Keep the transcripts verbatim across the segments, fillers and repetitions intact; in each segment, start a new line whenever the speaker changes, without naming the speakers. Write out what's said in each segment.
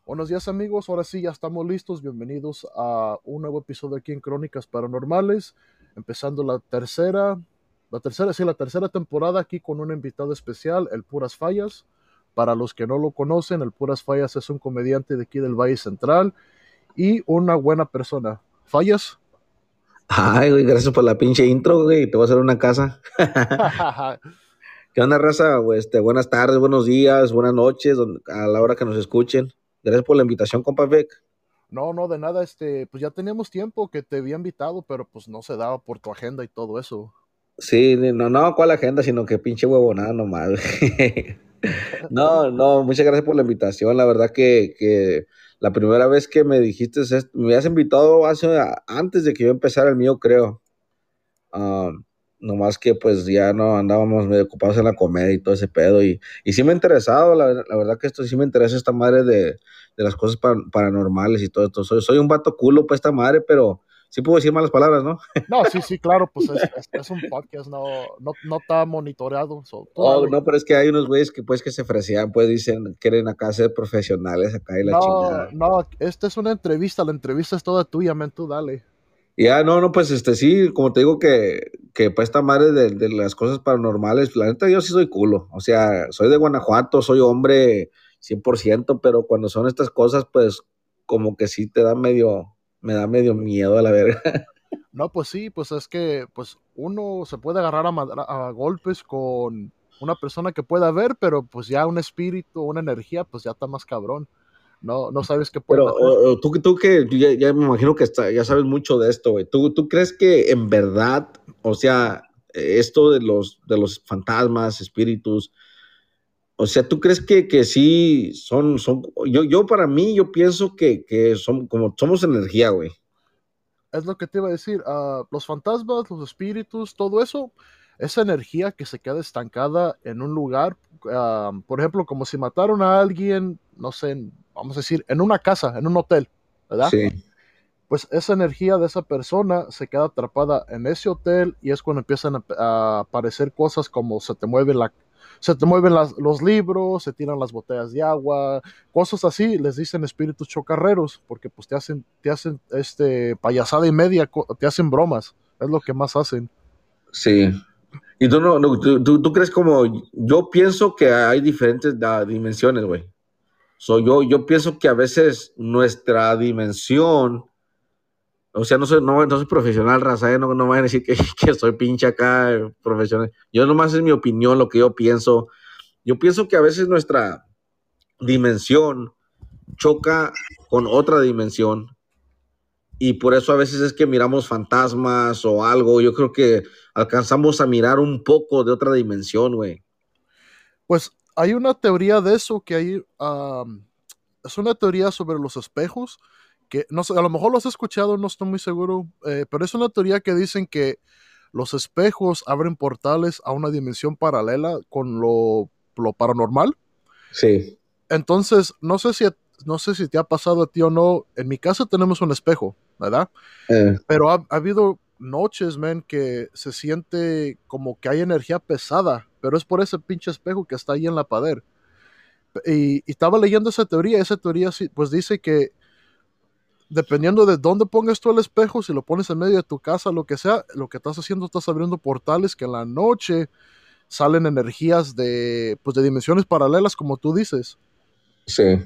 Buenos días amigos, ahora sí ya estamos listos, bienvenidos a un nuevo episodio aquí en Crónicas Paranormales, empezando la tercera, la tercera, sí, la tercera temporada aquí con un invitado especial, el Puras Fallas. Para los que no lo conocen, el Puras Fallas es un comediante de aquí del Valle Central y una buena persona. ¿Fallas?
Ay, güey, gracias por la pinche intro, güey. Te voy a hacer una casa. ¿Qué onda, raza? Güey, Este, buenas tardes, buenos días, buenas noches, don- a la hora que nos escuchen. Gracias por la invitación, compa Vic.
No, no, de nada, este, pues ya teníamos tiempo que te había invitado, pero pues no se daba por tu agenda y todo eso.
Sí, no, no, ¿cuál agenda? Sino que pinche huevonada nomás, güey. No, no, muchas gracias por la invitación. La verdad que, que la primera vez que me dijiste esto, me habías invitado hace, antes de que yo empezara el mío, creo. Ah, Nomás que pues ya no andábamos medio ocupados en la comedia y todo ese pedo. Y, y sí me ha interesado, la, la verdad que esto sí me interesa esta madre de, de las cosas pa- paranormales y todo esto. Soy, soy un vato culo para esta madre, pero sí puedo decir malas palabras, ¿no?
No, sí, sí, claro, pues es, es, es un podcast, no, no, no está monitoreado, so, tú
Oh,
dale.
no, pero es que hay unos güeyes que pues que se fresean, pues dicen, quieren acá ser profesionales acá y la
No,
chingada.
no, esta es una entrevista, la entrevista es toda tuya, men, tú dale.
Y ya, no, no, pues este sí, como te digo que, que para esta madre de, de las cosas paranormales, la neta yo sí soy culo, o sea, soy de Guanajuato, soy hombre cien por ciento, pero cuando son estas cosas, pues como que sí te da medio, me da medio miedo a la verga.
No, pues sí, pues es que pues uno se puede agarrar a, madra- a golpes con una persona que pueda ver, pero pues ya un espíritu, una energía, pues ya está más cabrón. No, no sabes qué pueden
Pero
hacer.
o- o tú, tú que ya, ya me imagino que está, ya sabes mucho de esto, güey, ¿Tú, tú crees que en verdad, o sea, esto de los, de los fantasmas, espíritus, o sea, ¿tú crees que, que sí son, son, yo, yo para mí, yo pienso que, que son, como somos energía, güey.
Es lo que te iba a decir, ah, los fantasmas, los espíritus, todo eso, esa energía que se queda estancada en un lugar, ah, por ejemplo, como si mataron a alguien, no sé, en- vamos a decir, en una casa, en un hotel, ¿verdad?
Sí,
Pues esa energía de esa persona se queda atrapada en ese hotel y es cuando empiezan a, a aparecer cosas como se te mueve la, se te mueven las- los libros, se tiran las botellas de agua, cosas así, les dicen espíritus chocarreros, porque pues te hacen, te hacen este payasada y media, co- te hacen bromas, es lo que más hacen.
sí. Y tú no, no, tú, tú, tú crees como, yo pienso que hay diferentes da- dimensiones, güey. So, yo, yo pienso que a veces nuestra dimensión, o sea, no soy, no, no soy profesional, raza, ¿eh? No, no me vayan a decir que, que soy pinche acá, eh, profesional. Yo nomás es mi opinión, lo que yo pienso. Yo pienso que a veces nuestra dimensión choca con otra dimensión y por eso a veces es que miramos fantasmas o algo. Yo creo que alcanzamos a mirar un poco de otra dimensión, güey.
Pues hay una teoría de eso que hay, am, es una teoría sobre los espejos, que no sé, a lo mejor lo has escuchado, no estoy muy seguro, eh, pero es una teoría que dicen que los espejos abren portales a una dimensión paralela con lo, lo paranormal.
Sí,
Entonces, no sé si, no sé si te ha pasado a ti o no. En mi casa tenemos un espejo, ¿verdad?
eh,
Pero ha, ha habido noches, man, que se siente como que hay energía pesada, pero es por ese pinche espejo que está ahí en la pared. Y, y estaba leyendo esa teoría, esa teoría sí, pues dice que dependiendo de dónde pongas tú el espejo, si lo pones en medio de tu casa, lo que sea, lo que estás haciendo, estás abriendo portales que en la noche salen energías de, pues, de dimensiones paralelas, como tú dices.
sí.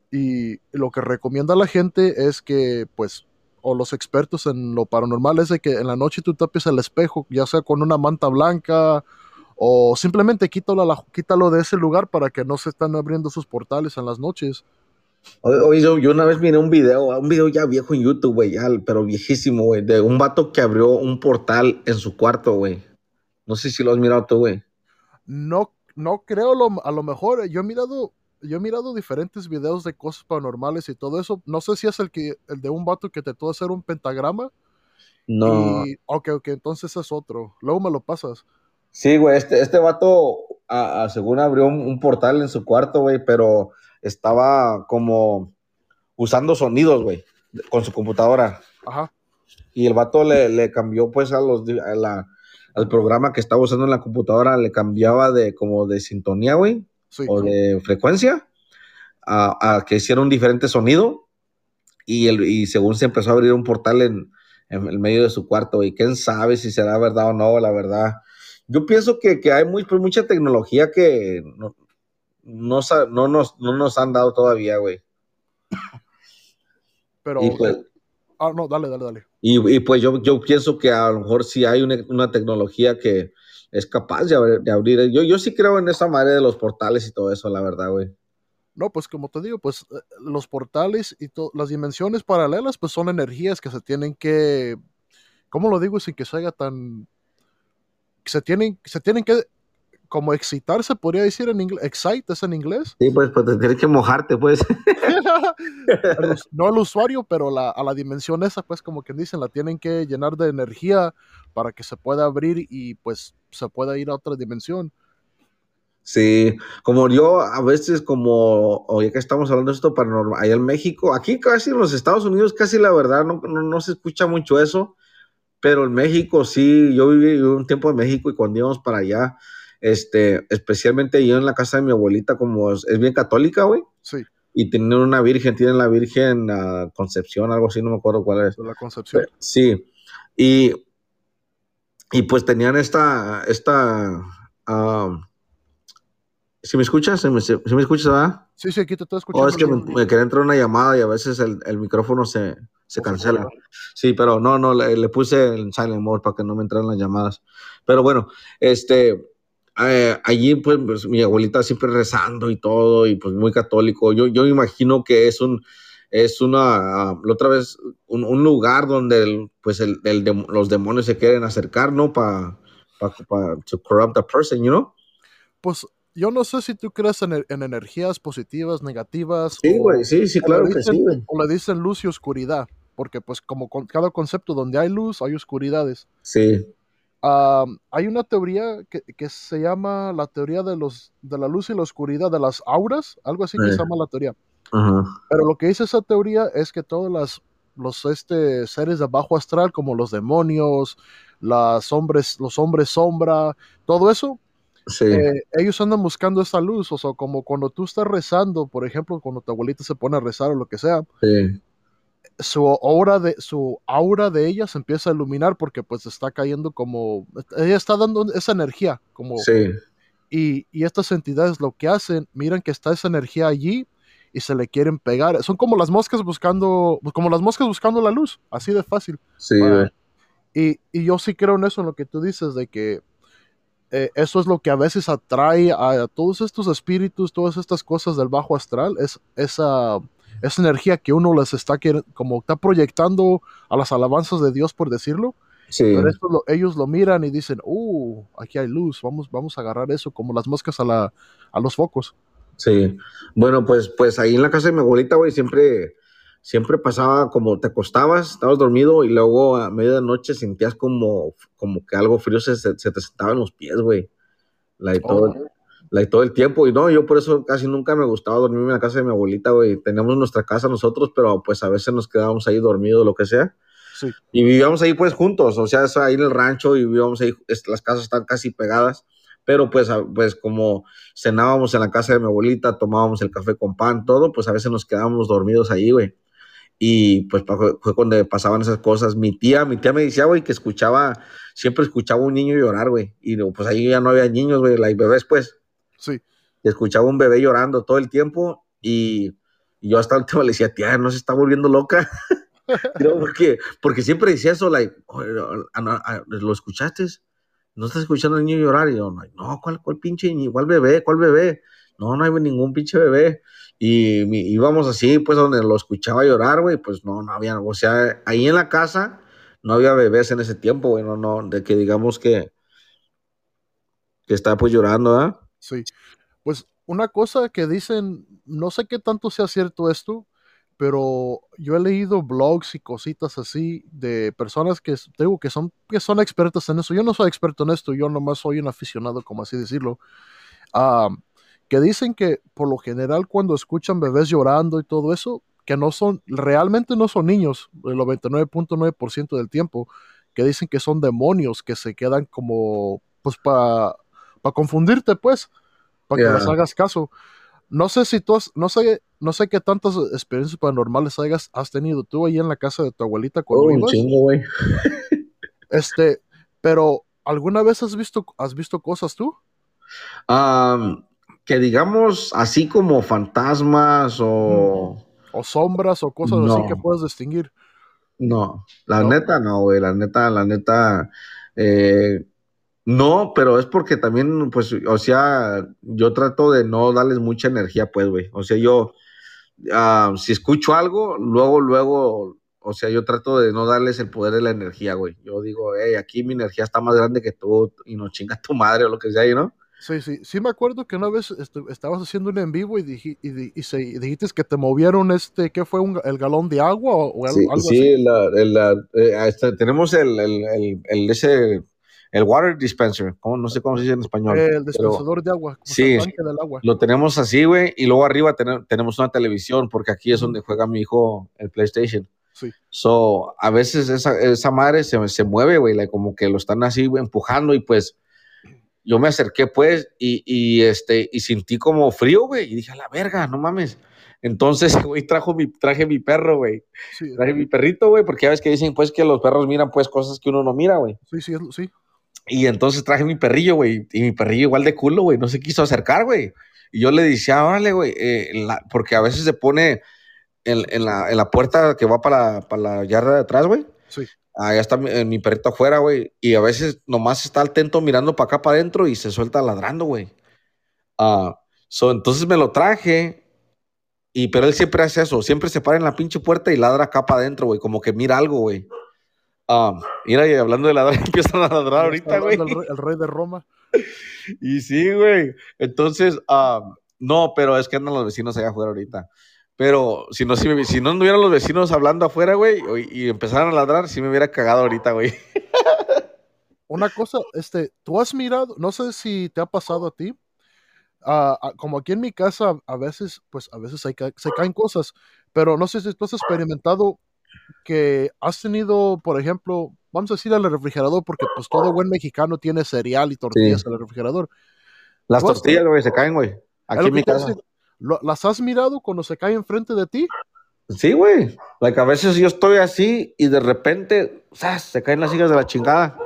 Y lo que recomienda la gente es que, pues, o los expertos en lo paranormal es de que en la noche tú tapes el espejo, ya sea con una manta blanca o simplemente quítalo, a la- quítalo de ese lugar para que no se están abriendo sus portales en las noches.
Oye, yo, yo una vez miré un video, un video ya viejo en YouTube, güey, ya, pero viejísimo, güey, de un vato que abrió un portal en su cuarto, güey. No sé si lo has mirado tú, güey.
No, no creo, lo- a lo mejor eh, yo he mirado, yo he mirado diferentes videos de cosas paranormales y todo eso. No sé si es el que, el de un vato que trató de hacer un pentagrama
No.
y, ok, ok, entonces es otro. Luego me lo pasas.
Sí, güey, este, este vato, a- a- según abrió un, un portal en su cuarto, güey, pero estaba como usando sonidos, güey, con su computadora.
Ajá,
Y el vato le, le cambió, pues, a los, di- a la, al programa que estaba usando en la computadora, le cambiaba de como de sintonía, güey,
sí.
o de frecuencia a, a que hiciera un diferente sonido y, el, y según se empezó a abrir un portal en, en el medio de su cuarto, y quién sabe si será verdad o no, la verdad. Yo pienso que, que hay muy, pues, mucha tecnología que no, no, no, nos, no nos han dado todavía, güey.
Pero,
Y pues,
eh, ah, no, dale, dale, dale.
y, y pues yo, yo pienso que a lo mejor sí hay una, una tecnología que es capaz de, abrir. De abrir. Yo, yo sí creo en esa madre de los portales y todo eso, la verdad, güey.
No, pues como te digo, pues eh, los portales y to- las dimensiones paralelas, pues son energías que se tienen que, ¿cómo lo digo sin que se haga tan, se tienen, se tienen que como excitarse, podría decir en inglés, excite es en inglés.
Sí, pues, pues tienes que mojarte, pues.
Al us- no al usuario, pero la, a la dimensión esa, pues como que dicen, la tienen que llenar de energía para que se pueda abrir y pues se pueda ir a otra dimensión.
Sí, como yo a veces, como, oye, que estamos hablando de esto paranormal, allá en México, aquí casi en los Estados Unidos, casi la verdad, no, no, no se escucha mucho eso, pero en México sí, yo viví un tiempo en México y cuando íbamos para allá, este, especialmente yo en la casa de mi abuelita, como es, es bien católica, güey,
Sí,
y tienen una virgen, tienen la Virgen uh, Concepción, algo así, no me acuerdo cuál es.
de la
Pero,
concepción.
sí, y, y pues tenían esta, esta, um, si me escuchas, si me, si me escuchas, ¿verdad?
Sí, sí, aquí te estoy
O es
escuchando
que
bien.
me, me quería entrar una llamada y a veces el, el micrófono se, se
O se
cancela.
corta.
Sí, pero no, no, le, le puse el silent mode para que no me entraran las llamadas. Pero bueno, este, eh, allí pues, pues, mi abuelita siempre rezando y todo, y pues muy católico. Yo, yo imagino que es un, es una, uh, la otra vez, un, un lugar donde el, pues el, el dem- los demonios se quieren acercar, ¿no? Para, para, pa, to corrupt a person, you know?
Pues yo no sé si tú crees en, e- en energías positivas, negativas,
Sí, güey,
o,
sí, sí,
o le
claro que sí,
dicen,
güey.
o le dicen luz y oscuridad, porque pues como con cada concepto donde hay luz, hay oscuridades.
Sí,
Ah, hay una teoría que, que se llama la teoría de, los, de la luz y la oscuridad, de las auras, algo así que se
eh,
llama la teoría.
ajá,
Pero lo que dice esa teoría es que todos las, los este, seres de bajo astral, como los demonios, las hombres, los hombres sombra, todo eso,
sí.
eh, ellos andan buscando esa luz, o sea, como cuando tú estás rezando, por ejemplo, cuando tu abuelita se pone a rezar o lo que sea,
Sí,
su aura de, su aura de ella se empieza a iluminar porque pues está cayendo como, ella está dando esa energía, como,
sí,
y, y estas entidades lo que hacen, miran que está esa energía allí y se le quieren pegar. Son como las moscas buscando, como las moscas buscando la luz, así de fácil.
sí,
Ah,
güey.
y, y yo sí creo en eso, en lo que tú dices, de que eh, eso es lo que a veces atrae a, a todos estos espíritus, todas estas cosas del bajo astral, es esa, esa energía que uno les está quier- como está proyectando a las alabanzas de Dios, por decirlo,
Sí,
pero esto lo- ellos lo miran y dicen, uh, aquí hay luz, vamos, vamos a agarrar eso como las moscas a, la, a los focos.
sí. Bueno, pues, pues ahí en la casa de mi abuelita, güey, siempre, siempre pasaba como te acostabas, estabas dormido y luego a medianoche sentías como, como que algo frío se, se, se te sentaba en los pies, güey. Like, todo,
Oh,
like, todo el tiempo. Y no, yo por eso casi nunca me gustaba dormirme en la casa de mi abuelita, güey. Teníamos nuestra casa nosotros, pero pues a veces nos quedábamos ahí dormidos, lo que sea.
sí,
Y vivíamos ahí pues juntos, o sea, eso ahí en el rancho y vivíamos ahí, es- las casas están casi pegadas, pero pues, a- pues como cenábamos en la casa de mi abuelita, tomábamos el café con pan, todo, pues a veces nos quedábamos dormidos ahí, güey. Y pues pa- fue, fue cuando pasaban esas cosas. Mi tía, mi tía me decía, güey, que escuchaba, siempre escuchaba un niño llorar, güey. Y no, pues ahí ya no había niños, güey, like bebés, pues.
sí.
Y escuchaba un bebé llorando todo el tiempo y, y yo hasta el último le decía, tía, no se está volviendo loca. No, porque, porque siempre decía eso, like, "Oye, a- a- a- ¿lo escuchaste? ¿No estás escuchando al niño llorar?" Y yo, no, no, ¿cuál, cuál pinche niño? ¿Cuál bebé? ¿Cuál bebé? No, no hay ningún pinche bebé. Y mi- íbamos así, pues, donde lo escuchaba llorar, güey, pues no, no había, o sea, ahí en la casa no había bebés en ese tiempo, güey, no, no, de que digamos que, que estaba pues llorando, ¿ah?
Sí. Pues una cosa que dicen, no sé qué tanto sea cierto esto, pero yo he leído blogs y cositas así de personas que s- digo que son, que son expertas en eso. Yo no soy experto en esto, yo nomás soy un aficionado, como así decirlo. Ah, que dicen que por lo general cuando escuchan bebés llorando y todo eso, que no son, realmente no son niños, el noventa y nueve punto nueve por ciento del tiempo, que dicen que son demonios que se quedan como, pues para confundirte, pues, para que les
Ya,
hagas caso. No sé si tú has, no sé, no sé qué tantas experiencias paranormales hayas, has tenido tú ahí en la casa de tu abuelita cuando
Oh, un
ibas,
chingo, güey.
este, pero ¿alguna vez has visto, has visto cosas tú?
Am, que digamos, así como fantasmas
Ujú.
o...
O sombras o cosas así que
No,
puedas distinguir,
no. La
¿no?
neta, no, güey. La neta, la neta. eh, no, pero es porque también, pues, o sea, yo trato de no darles mucha energía, pues, güey. O sea, yo, ah, si escucho algo, luego, luego, o sea, yo trato de no darles el poder de la energía, güey. Yo digo, hey, aquí mi energía está más grande que tú y no chinga tu madre o lo que sea, ¿y no?
Sí, sí, sí me acuerdo que una vez estu- estabas haciendo un en vivo y, diji- y, di- y se- y dijiste que te movieron este, ¿qué fue? Un, ga- ¿el galón de agua o, o algo,
Sí,
algo así?
sí, la, el- la, eh, este, tenemos el, el, el, el ese, el water dispenser, ¿cómo? No sé cómo se dice en español,
El
pero
dispensador de agua, como sea, el
sí,
tanque del agua.
lo tenemos así, güey, y luego arriba tene- tenemos una televisión, porque aquí es
Ujú.
donde juega mi hijo el PlayStation.
Sí.
So, a veces esa, esa madre se, se mueve, güey, like, como que lo están así güey, empujando y pues yo me acerqué, pues, y, y, este, y sentí como frío, güey, y dije, a la verga, no mames. Entonces, güey, trajo mi, traje mi perro, güey.
Sí,
Traje mi perrito, güey, porque ya ves que dicen, pues, que los perros miran, pues, cosas que uno no mira, güey.
sí, sí, es- sí.
Y entonces traje mi perrillo, güey, y mi perrillo igual de culo, güey, no se quiso acercar, güey. Y yo le decía, órale, güey, eh, la- porque a veces se pone en, en la, en la puerta que va para la, para la yarda de atrás, güey.
Sí.
Allá está mi, eh, mi perrito afuera, güey. Y a veces nomás está atento mirando para acá, para adentro y se suelta ladrando, güey. Ah, so, entonces me lo traje, y, pero él siempre hace eso, siempre se para en la pinche puerta y ladra acá para adentro, güey, como que mira algo, güey. Ah, mira, y hablando de ladrar, empiezan a ladrar
Ya está
ahorita, güey.
hablando el rey, el rey de Roma.
Y sí, güey. Entonces, ah, no, pero es que andan los vecinos allá afuera ahorita. Pero si no, si, me- si no anduvieran los vecinos hablando afuera, güey, y, y empezaran a ladrar, sí me hubiera cagado ahorita, güey.
Una cosa, este, tú has mirado, no sé si te ha pasado a ti, ah, ah, como aquí en mi casa, a veces, pues a veces se, ca- se caen cosas, pero no sé si tú has experimentado que has tenido, por ejemplo, vamos a decir al refrigerador, porque pues todo buen mexicano tiene cereal y tortillas
Sí.
en el refrigerador.
Las
Tú has,
tortillas, güey, se caen, güey.
es
Aquí
lo
en
que
mi
te
casa.
decir, lo- ¿las has mirado cuando se caen enfrente de ti?
Sí, güey. Like, a veces yo estoy así y de repente, ¡zas! Se caen las hijas de la chingada.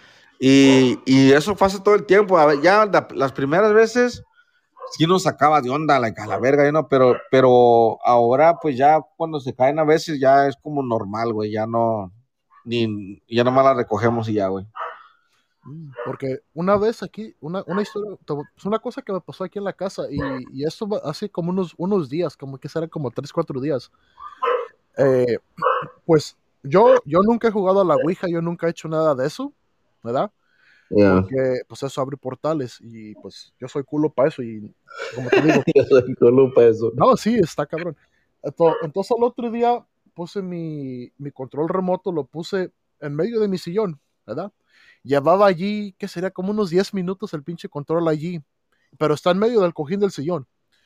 Y, y eso pasa todo el tiempo. A ver, ya la- las primeras veces sí nos sacaba de onda, like, a la verga, you know, pero, pero ahora, pues ya cuando se caen a veces ya es como normal, güey. Ya no, ni, ya nomás las recogemos y ya, güey.
Mm, Porque una vez aquí, una, una historia, te voy- es una cosa que me pasó aquí en la casa y, y esto va- hace como unos, unos días, como que será como tres, cuatro días. Eh, pues yo, yo nunca he jugado a la Ouija, yo nunca he hecho nada de eso, ¿verdad?
Ya.
Porque pues eso abre portales y pues yo soy culo para eso y como te digo,
Yo soy culo pa' eso.
no, sí, está cabrón. Ento- Entonces al otro día puse mi, mi control remoto, lo puse en medio de mi sillón, ¿verdad? Llevaba allí, que sería como unos diez minutos el pinche control allí, pero está en medio del cojín del sillón.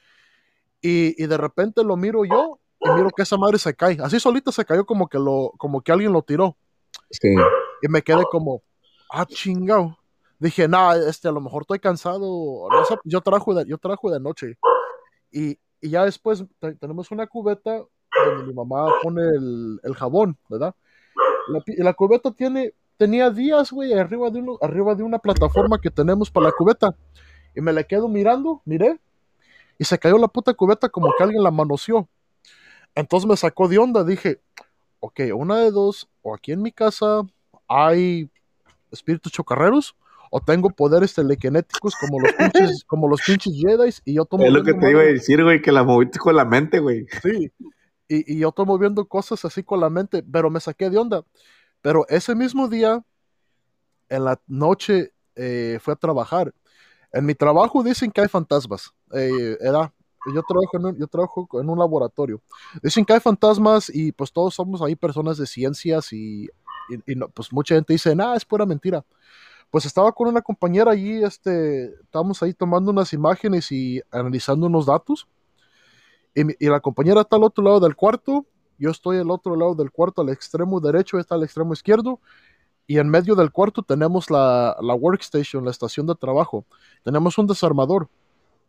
Y, y de repente lo miro yo y miro que esa madre se cae. Así solita se cayó como que, lo, como que alguien lo tiró.
Sí.
Y me quedé como, ah, chingado. Dije, nah, este, a lo mejor estoy cansado. No sé, yo trabajo de, yo trabajo de noche. Y, y ya después te- tenemos una cubeta donde mi mamá pone el, el jabón, ¿verdad? La, pi- la cubeta tiene, tenía días, güey, arriba de, uno, arriba de una plataforma que tenemos para la cubeta. Y me la quedo mirando, miré, y se cayó la puta cubeta como que alguien la manoseó. Entonces me sacó de onda, dije, ok, una de dos, o aquí en mi casa hay espíritus chocarreros, o tengo poderes telequinéticos como los pinches, como los pinches Jedi, y yo estoy
Es lo que
moviendo
te iba a
madres.
decir, güey, que la moviste con la mente, güey.
Sí, y, y yo estoy moviendo cosas así con la mente, pero me saqué de onda. Pero ese mismo día, en la noche, eh, fui a trabajar. En mi trabajo dicen que hay fantasmas. Eh, era, yo trabajo en un, yo trabajo en un laboratorio. Dicen que hay fantasmas y pues todos somos ahí personas de ciencias y, y- y no, pues mucha gente dice, nah, es pura mentira. Pues estaba con una compañera allí, este, estábamos ahí tomando unas imágenes y analizando unos datos. Y, mi- y la compañera está al otro lado del cuarto, yo estoy al otro lado del cuarto, al extremo derecho, está al extremo izquierdo, y en medio del cuarto tenemos la, la workstation, la estación de trabajo. Tenemos un desarmador.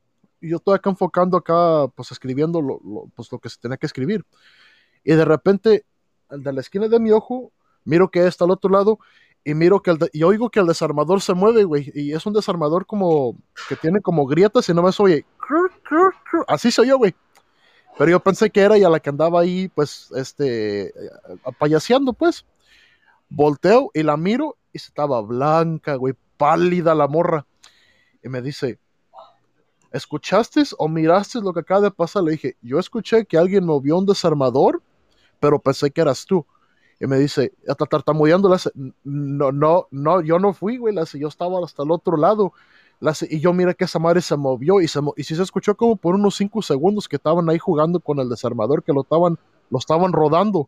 y yo estoy acá enfocando acá, pues escribiendo lo, lo- pues, lo que se tenía que escribir. Y de repente, al de la esquina de mi ojo, miro que está al otro lado y miro que el de- y oigo que el desarmador se mueve, güey. Y es un desarmador como que tiene como grietas y no me oye. "Crr, crr, crr". Así soy yo, güey. Pero yo pensé que era ya la que andaba ahí, pues, este, eh, payaseando, pues. Volteo y la miro y estaba blanca, güey, pálida la morra. Y me dice, ¿escuchaste o miraste lo que acaba de pasar? Le dije, yo escuché que alguien movió un desarmador, pero pensé que eras tú. Y me dice, hasta tartamudeando, le hace, no, no, no, yo no fui, güey, le hace, yo estaba hasta el otro lado. Le hace, y yo miré que esa madre se movió y, se, mo- y sí se escuchó como por unos cinco segundos que estaban ahí jugando con el desarmador, que lo estaban, lo estaban rodando.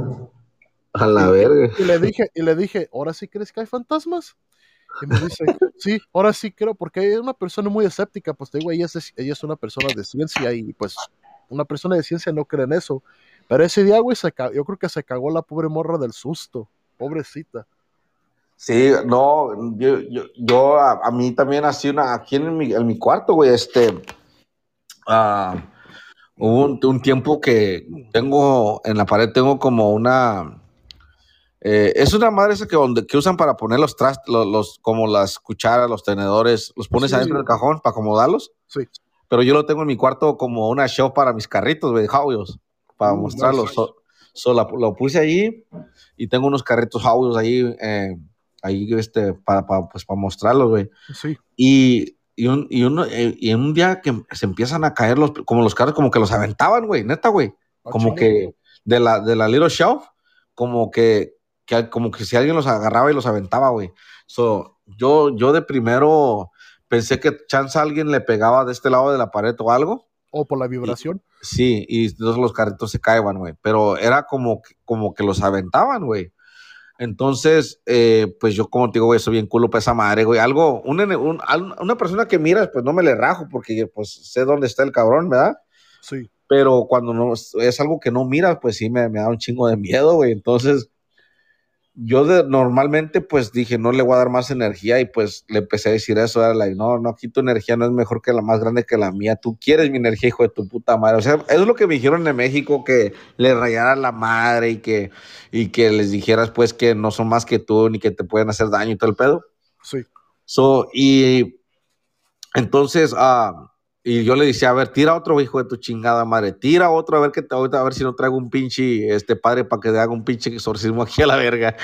A la
Y, y-
verga.
y le dije, y le dije, ¿ahora sí crees que hay fantasmas? Y me dice, sí, ahora sí creo, porque es una persona muy escéptica, pues te digo, ella es, ella es una persona de ciencia y pues una persona de ciencia no cree en eso. Pero ese día, güey, se ca- yo creo que se cagó la pobre morra del susto, pobrecita.
Sí, no, yo, yo, yo a, a mí también así una, aquí en mi, en mi cuarto, güey, este, ah, hubo un, un tiempo que tengo, en la pared tengo como una, eh, es una madre esa que, donde, que usan para poner los trastes, los, los- como las cucharas, los tenedores, los pones
Sí,
adentro del cajón para acomodarlos,
sí.
pero yo lo tengo en mi cuarto como una shelf para mis carritos, güey, Hot Wheels, para
Uh, nice.
mostrarlos. So, so la- lo puse allí y tengo unos carritos Hot Wheels ahí, eh, ahí este, para, para, pues, para mostrarlos, güey.
Sí,
Y, y, un, y, uno, eh, y un día que se empiezan a caer los, como los carros, como que los aventaban, güey, neta, güey.
a
Como
chinga.
que de la, de la Little Shelf, como que, que, como que si alguien los agarraba y los aventaba, güey. So, yo, yo de primero pensé que chance alguien le pegaba de este lado de la pared o algo.
O por la
Y,
vibración.
sí, y entonces los carritos se caían, güey. Pero era como, que- como que los aventaban, güey. Entonces, eh, pues yo como te digo, güey, soy bien culo para esa madre, güey. Algo, un, un- al- una persona que miras, pues no me le rajo porque pues sé dónde está el cabrón, ¿verdad?
Sí.
Pero cuando no es algo que no miras, pues sí me, me da un chingo de miedo, güey. Entonces, yo de, normalmente pues dije, no le voy a dar más energía y pues le empecé a decir eso, era like, no, no, aquí tu energía no es mejor que la más grande que la mía, tú quieres mi energía, hijo de tu puta madre. O sea, eso es lo que me dijeron en México, que le rayara la madre y que, y que les dijeras pues que no son más que tú ni que te pueden hacer daño y todo el pedo.
Sí.
So, y entonces, ah, y yo le decía, a ver, tira otro hijo de tu chingada madre, tira otro, a ver que te, ahorita a ver si no traigo un pinche, este padre para que te haga un pinche exorcismo aquí a la verga.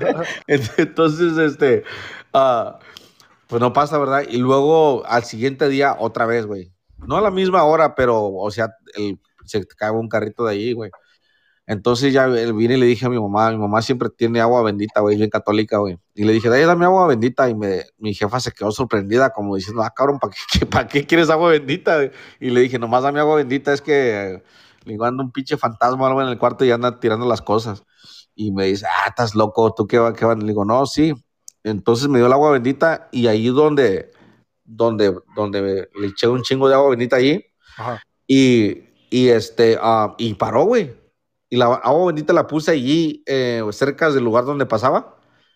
Entonces, este, ah, pues no pasa, ¿verdad? Y luego al siguiente día, otra vez, güey. No a la misma hora, pero, o sea, el, se cae un carrito de ahí, güey. Entonces ya eh, vine y le dije a mi mamá, mi mamá siempre tiene agua bendita, güey, bien católica, güey. Y le dije, dale, dame agua bendita. Y me, mi jefa se quedó sorprendida, como diciendo, ah, cabrón, ¿para qué, ¿para qué quieres agua bendita? Y le dije, nomás dame agua bendita, es que eh, le digo, anda un pinche fantasma o algo en el cuarto y anda tirando las cosas. Y me dice, ah, estás loco, ¿tú qué va, qué va? Le digo, no, sí. Entonces me dio el agua bendita y ahí donde, donde, donde le eché un chingo de agua bendita allí
Ajá.
y, y este, ah, y paró, güey. Y la agua bendita la puse allí, eh, cerca del lugar donde pasaba.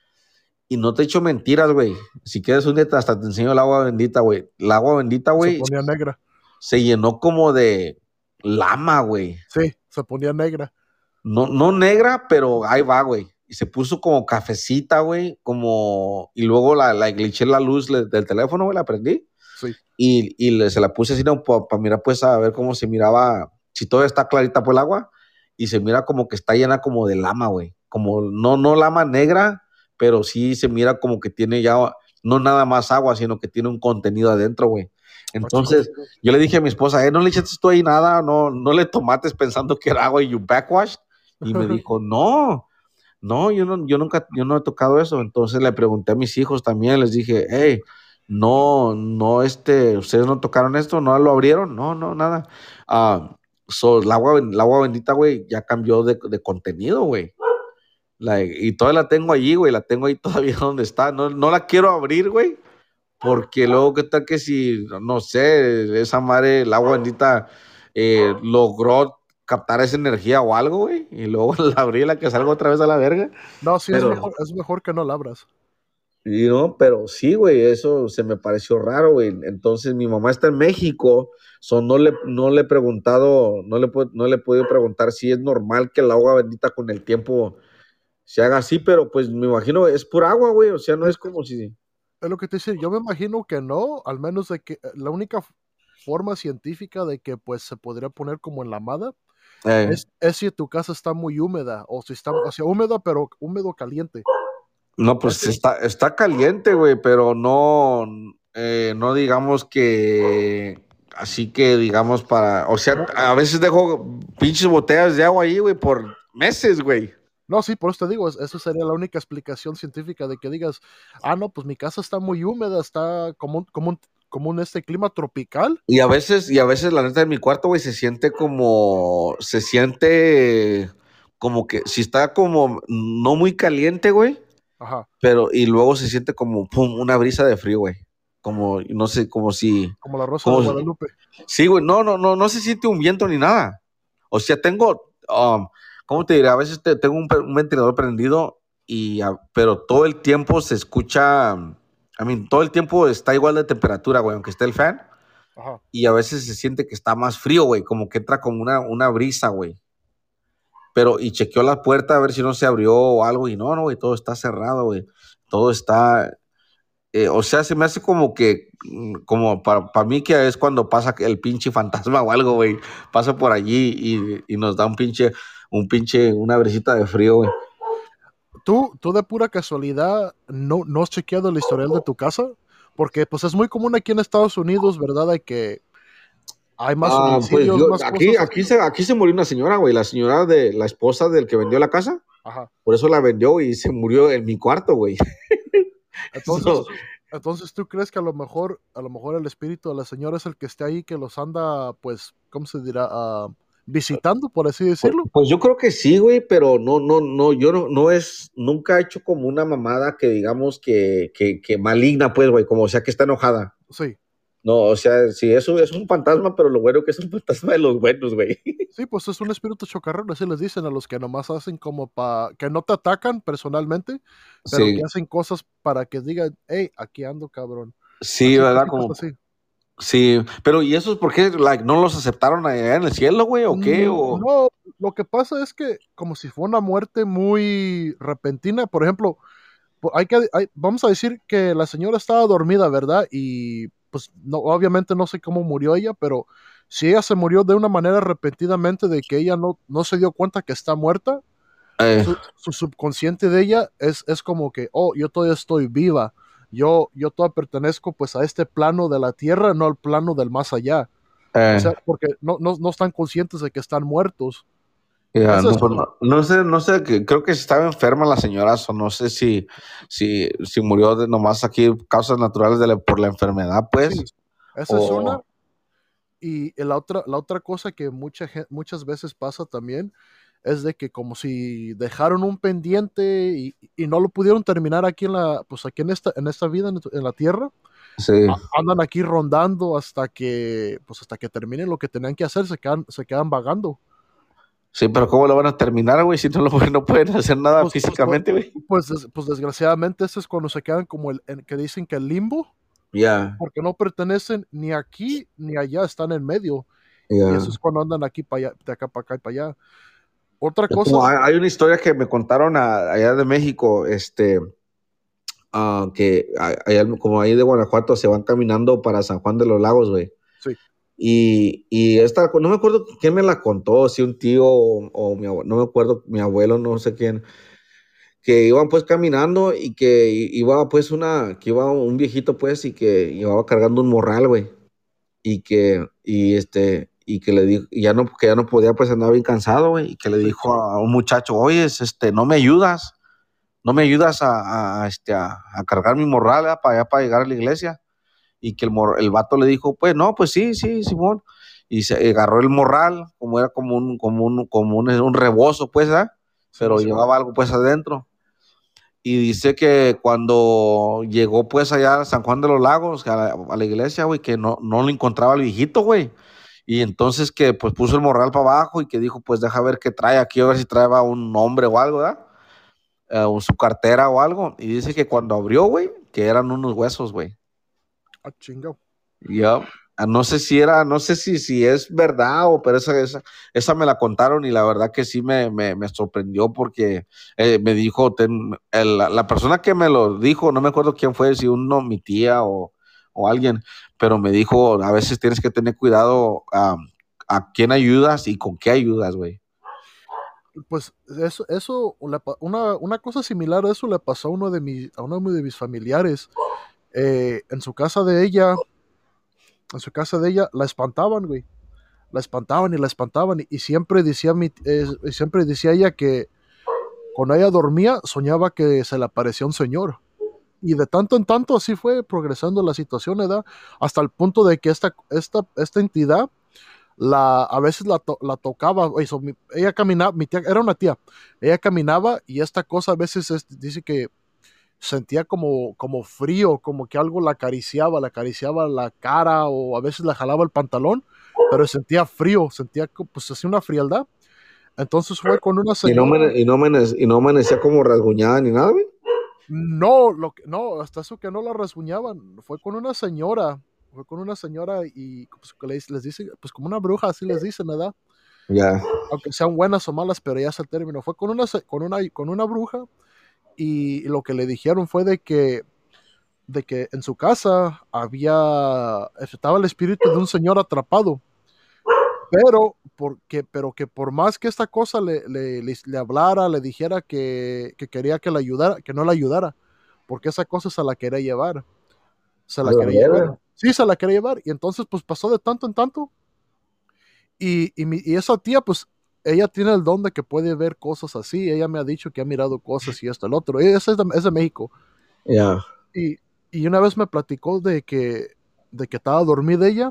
Y no te echo mentiras, güey. Si quieres un día hasta te enseño el agua bendita, güey. El agua bendita,
Se
güey,
ponía negra.
se llenó como de lama, güey.
Sí, se ponía negra.
No, no negra, pero ahí va, güey. Y se puso como cafecita, güey, como... Y luego la, la, le eché la luz le- del teléfono, güey, la prendí.
Sí.
Y, y le- se la puse así, ¿no? Para mirar, pues, a ver cómo se miraba, si todo está clarita por el agua, y se mira como que está llena como de lama, güey. Como, no, no lama negra, pero sí se mira como que tiene ya, no nada más agua, sino que tiene un contenido adentro, güey.
Ah, chinga.
Entonces, yo le dije a mi esposa, eh, no le echaste tú ahí nada, no, no le tomates pensando que era agua y you backwash. Y me dijo, no, no, yo no, yo nunca, yo no he tocado eso. Entonces le pregunté a mis hijos también, les dije, hey, no, no, este, ustedes no tocaron esto, no lo abrieron, no, no, nada. Ah, so, el agua, el agua bendita, güey, ya cambió de, de contenido, güey. Like, y todavía la tengo allí, güey, la tengo ahí todavía donde está. No, no la quiero abrir, güey, porque luego, ¿qué tal que si, no sé, esa madre, el agua bendita, eh, logró captar esa energía o algo, güey, y luego la abrí y la que salga otra vez a la verga?
No, sí, es
Pero
mejor, es mejor que no la abras.
Y no, pero sí, güey, eso se me pareció raro, güey. Entonces mi mamá está en México, so no le, no le he preguntado, no le, pu- no le he podido preguntar si es normal que el agua bendita con el tiempo se haga así, pero pues me imagino es pura agua, güey, o sea, no
Sí,
es como si...
es lo que te dice, yo me imagino que no, al menos de que eh, la única f- forma científica de que pues se podría poner como enlamada
Eh,
es, es si tu casa está muy húmeda o si está, o sea, húmeda pero húmedo caliente.
no, pues
Ese,
está, está caliente, güey, pero no, eh, no digamos que... Así que digamos para, o sea,
no,
a veces dejo pinches botellas de agua ahí, güey, por meses, güey.
no, sí, por eso te digo, es- eso sería la única explicación científica de que digas, ah, no, pues mi casa está muy húmeda, está como un, como un, como un este clima tropical.
Y a veces, y a veces la neta de mi cuarto, güey, se siente como, se siente como que, si está como no muy caliente, güey,
Ajá,
pero, y luego se siente como, pum, una brisa de frío, güey. Como, no sé, como si,
como la Rosa de
como,
Guadalupe.
sí, güey, no, no, no, no se siente un viento ni nada. O sea, tengo, um, ¿cómo te diré? A veces te- tengo un, pe- un ventilador prendido, y, ah, pero todo el tiempo se escucha, I mean, todo el tiempo está igual de temperatura, güey, aunque esté el fan.
Ajá.
Y a veces se siente que está más frío, güey, como que entra como una, una brisa, güey. Pero, y chequeó la puerta a ver si no se abrió o algo, y no, no, güey, todo está cerrado, güey. Todo está, eh, o sea, se me hace como que, mm, como para mí que es cuando pasa el pinche fantasma o algo, güey. Pasa por allí y, y nos da un pinche, un pinche, una brisita de frío, güey.
¿Tú, tú de pura casualidad no, no has chequeado el historial de tu casa? Porque pues es muy común aquí en Estados Unidos, ¿verdad? De que hay más
Ah, pues
homicidios,
yo,
más
aquí,
cosas así.
aquí se, aquí se murió una señora, güey, la señora de la esposa del que vendió la casa.
Ajá.
Por eso la vendió y se murió en mi cuarto, güey.
Entonces,
So,
entonces tú crees que a lo mejor, a lo mejor el espíritu de la señora es el que esté ahí, que los anda, pues, ¿cómo se dirá? Ah, visitando, por así
Pues,
decirlo.
pues yo creo que sí, güey, pero no, no, no, yo no, no es, nunca he hecho como una mamada que digamos que, que, que maligna, pues, güey, como o sea que está enojada.
Sí,
No, o sea, sí, eso es un fantasma, pero lo bueno que es un fantasma de los buenos, güey.
sí, pues es un espíritu chocarrero, así les dicen a los que nomás hacen como para, que no te atacan personalmente, pero que
Sí,
hacen cosas para que digan, hey, aquí ando, cabrón.
sí,
Así,
¿verdad?
cositas
Como,
así.
sí, pero ¿y eso es por qué, like, no los aceptaron allá en el cielo, güey, o qué?
Mm,
O,
no, lo que pasa es que como si fue una muerte muy repentina, por ejemplo, po- hay que, hay- vamos a decir que la señora estaba dormida, ¿verdad? Y pues no, obviamente no sé cómo murió ella, pero si ella se murió de una manera repentinamente de que ella no, no se dio cuenta que está muerta,
eh,
su, su subconsciente de ella es, es como que, oh, yo todavía estoy viva, yo, yo todavía pertenezco pues a este plano de la tierra, no al plano del más allá. O
eh,
sea, porque no, no, no están conscientes de que están muertos.
ya,
Esa
no,
es
pues,
una.
no, no sé, no sé, que- creo que estaba enferma la señora, o no sé si, si, si murió de nomás aquí causas naturales de la- por la enfermedad,
Sí,
pues,
esa es una.
o,
Y la otra, la otra cosa que mucha, gen- muchas veces pasa también es de que como si dejaron un pendiente y, y no lo pudieron terminar aquí en la, pues aquí en esta, en esta vida, en, en la tierra,
sí.
a- andan aquí rondando hasta que, pues hasta que terminen lo que tenían que hacer, se quedan, se quedan vagando.
Sí, pero ¿cómo lo van a terminar, güey? Si no, lo, no pueden hacer nada
Pues, pues, pues,
físicamente, güey.
pues, des- pues desgraciadamente eso es cuando se quedan como el, en- que dicen que el limbo,
Ya,
porque no pertenecen ni aquí ni allá, están en medio. Y eso
ya.
es cuando andan aquí para allá, de acá para acá y para allá. Otra
Es
cosa,
como hay, hay una historia que me contaron a- allá de México, este, ah, que a- allá, como ahí de Guanajuato se van caminando para San Juan de los Lagos, güey.
sí,
Y, y esta, no me acuerdo quién me la contó, si un tío o, o mi abuelo, no me acuerdo, mi abuelo, no sé quién, que iban pues caminando y que iba pues una, que iba un viejito pues y que llevaba cargando un morral, güey. Y que, y este, y que le dijo, y ya no, que ya no podía, pues andaba bien cansado, güey, y que le
sí,
dijo a un muchacho, oye, este, no me ayudas, no me ayudas a, a, este, a, a cargar mi morral, ¿verdad? Para allá, para llegar a la iglesia. Y que el, mor, el vato le dijo, pues no, pues sí, sí, Simón. Y se agarró el morral, como era como un, como un, como un, un rebozo, pues, ¿verdad? Pero
Simón, Simón.
llevaba algo pues adentro. Y dice que cuando llegó pues allá a San Juan de los Lagos, a la, a la iglesia, güey, que no, no lo encontraba el viejito, güey. Y entonces que pues puso el morral para abajo y que dijo, pues deja ver qué trae aquí, a ver si traeba un nombre o algo, ¿verdad? Eh, o su cartera o algo. Y dice que cuando abrió, güey, que eran unos huesos, güey.
Ah, chingo.
Yo, no sé si era, no sé si, si es verdad o, pero esa, esa, esa me la contaron y la verdad que sí me, me, me sorprendió porque eh, me dijo, ten- el- la, la persona que me lo dijo, no me acuerdo quién fue, si uno, mi tía o, o alguien, pero me dijo, a veces tienes que tener cuidado a, a quién ayudas y con qué ayudas, güey.
Pues eso, eso le pa- una, una cosa similar a eso le pasó a uno de, mi, a uno de mis familiares. Eh, en su casa de ella, en su casa de ella, la espantaban, güey. La espantaban y la espantaban. Y, y siempre decía mi, eh, y siempre decía ella que cuando ella dormía, soñaba que se le aparecía un señor. Y de tanto en tanto así fue progresando la situación, ¿verdad? Hasta el punto de que esta, esta, esta entidad la, a veces la, to- la tocaba, eso, mi- ella caminaba, mi tía era una tía, ella caminaba y esta cosa a veces es- dice que sentía como, como frío, como que algo la acariciaba, la acariciaba la cara o a veces la jalaba el pantalón, pero sentía frío, sentía co- pues así una frialdad. Entonces fue con una
Y no,
señora,
me, y, no me, y no amanecía como rasguñada ni nada, güey.
no, lo que, no, hasta eso que no la rasguñaban, fue con una señora, fue con una señora y pues, que les, les dice, pues como una bruja, así les dicen, ¿verdad?
Ya.
Aunque sean buenas o malas, pero ya es el término. Fue con una, se- con una, con una bruja y lo que le dijeron fue de que, de que en su casa había, estaba el espíritu de un señor atrapado, pero, porque, pero que por más que esta cosa le, le, le- le hablara, le dijera que, que quería que la ayudara, que no la ayudara, porque esa cosa se la quería llevar, se
A
la
la
quería llevar.
verga.
Sí, se la quería llevar. Y entonces, pues pasó de tanto en tanto. Y, y, mi- y esa tía, pues, ella tiene el don de que puede ver cosas así. Ella me ha dicho que ha mirado cosas y esto, el otro. Ella es de, es de México.
Ya.
Y, y una vez me platicó de que, de que estaba dormida ella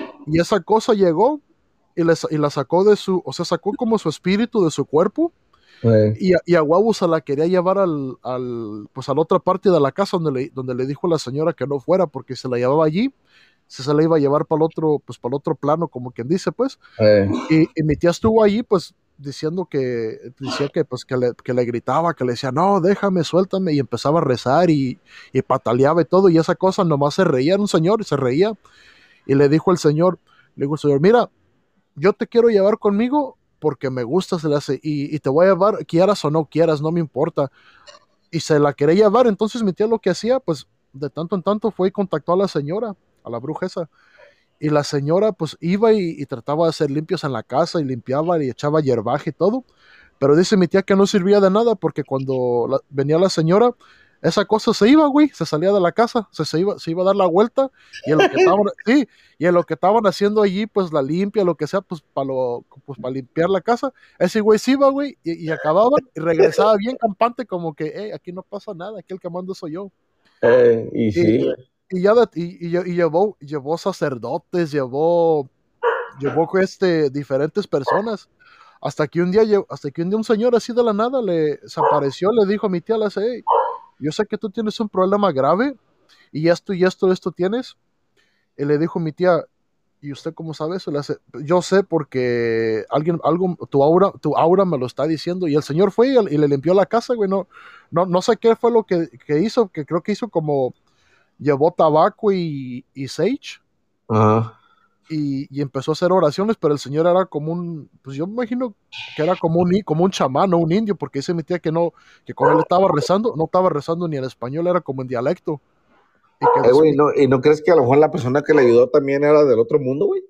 y esa cosa llegó y, le sa- y la sacó de su, o sea, sacó como su espíritu de su cuerpo
Eh,
y a, y a huevo se la quería llevar al, al, pues a la otra parte de la casa donde le, donde le dijo a la señora que no fuera porque se la llevaba allí, se, se la iba a llevar para el otro, pues para el otro plano, como quien dice, pues.
eh.
Y, y mi tía estuvo allí, pues, diciendo que, decía que, pues, que le, que le gritaba, que le decía, no, déjame, suéltame, y empezaba a rezar y, y pataleaba y todo, y esa cosa nomás se reía, era un señor, y se reía, y le dijo el señor, le dijo el señor, mira, yo te quiero llevar conmigo porque me gusta, se le hace, y, y te voy a llevar, quieras o no quieras, no me importa, y se la quería llevar, entonces mi tía lo que hacía, pues, de tanto en tanto fue y contactó a la señora, a la bruja esa, y la señora pues iba y, y trataba de hacer limpios en la casa y limpiaba y echaba hierbaje y todo. Pero dice mi tía que no servía de nada porque cuando la- venía la señora, esa cosa se iba, güey, se salía de la casa, se, se iba, se iba a dar la vuelta y en lo que estaban, sí, y en lo que estaban haciendo allí, pues la limpia, lo que sea, pues para lo, pues para limpiar la casa, ese güey se iba, güey, y, y acababan y regresaba bien campante como que, hey, aquí no pasa nada, aquí el que mando soy yo.
Eh, y
Y,
sí,
y ya de- y, y lle- y llevó, llevó sacerdotes, llevó, llevó este, diferentes personas, hasta que un día, lle- hasta que un día un señor así de la nada le se apareció, le dijo a mi tía, le dice, "Hey, yo sé que tú tienes un problema grave, y esto y esto, esto tienes", y le dijo mi tía, ¿y usted cómo sabe eso? Le hace, yo sé porque alguien, algo, tu aura, tu aura me lo está diciendo, y el señor fue y, y le limpió la casa, güey, no, no, no sé qué fue lo que, que hizo, que creo que hizo como llevó tabaco y, y sage
ajá.
y, y empezó a hacer oraciones, pero el señor era como un, pues yo me imagino que era como un, como un chamán o un indio, porque dice mi tía que no, que cuando él estaba rezando, no estaba rezando ni en español, era como en dialecto. Y que
Eh,
dice,
güey, no, ¿y no crees que a lo mejor la persona que le ayudó también era del otro mundo, güey?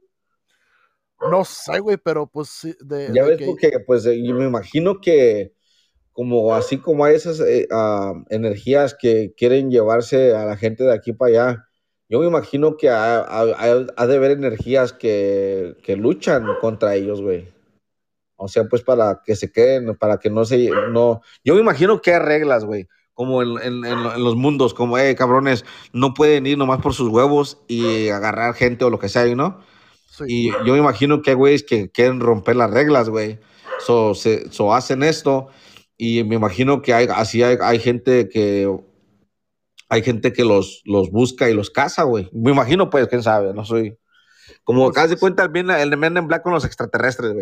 no sé, güey, pero pues sí, de,
Ya
de
ves,
que,
porque pues eh, yo me imagino que como así como hay esas eh, ah, energías que quieren llevarse a la gente de aquí para allá, yo me imagino que ha, ha- ha- ha de haber energías que, que luchan contra ellos, güey. O sea, pues para que se queden, para que no se, no, yo me imagino que hay reglas, güey, como en, en- en lo- en los mundos, como, eh, cabrones, no pueden ir nomás por sus huevos y agarrar gente o lo que sea, ¿no?
sí,
Y yo me imagino que hay güeyes que quieren romper las reglas, güey. So, se, so hacen esto y me imagino que hay, así hay, hay gente que hay gente que los, los busca y los caza, güey. Me imagino, pues, quién sabe, no soy. Como
pues,
acá de
pues,
cuenta, viene el Men in Black con los extraterrestres, güey.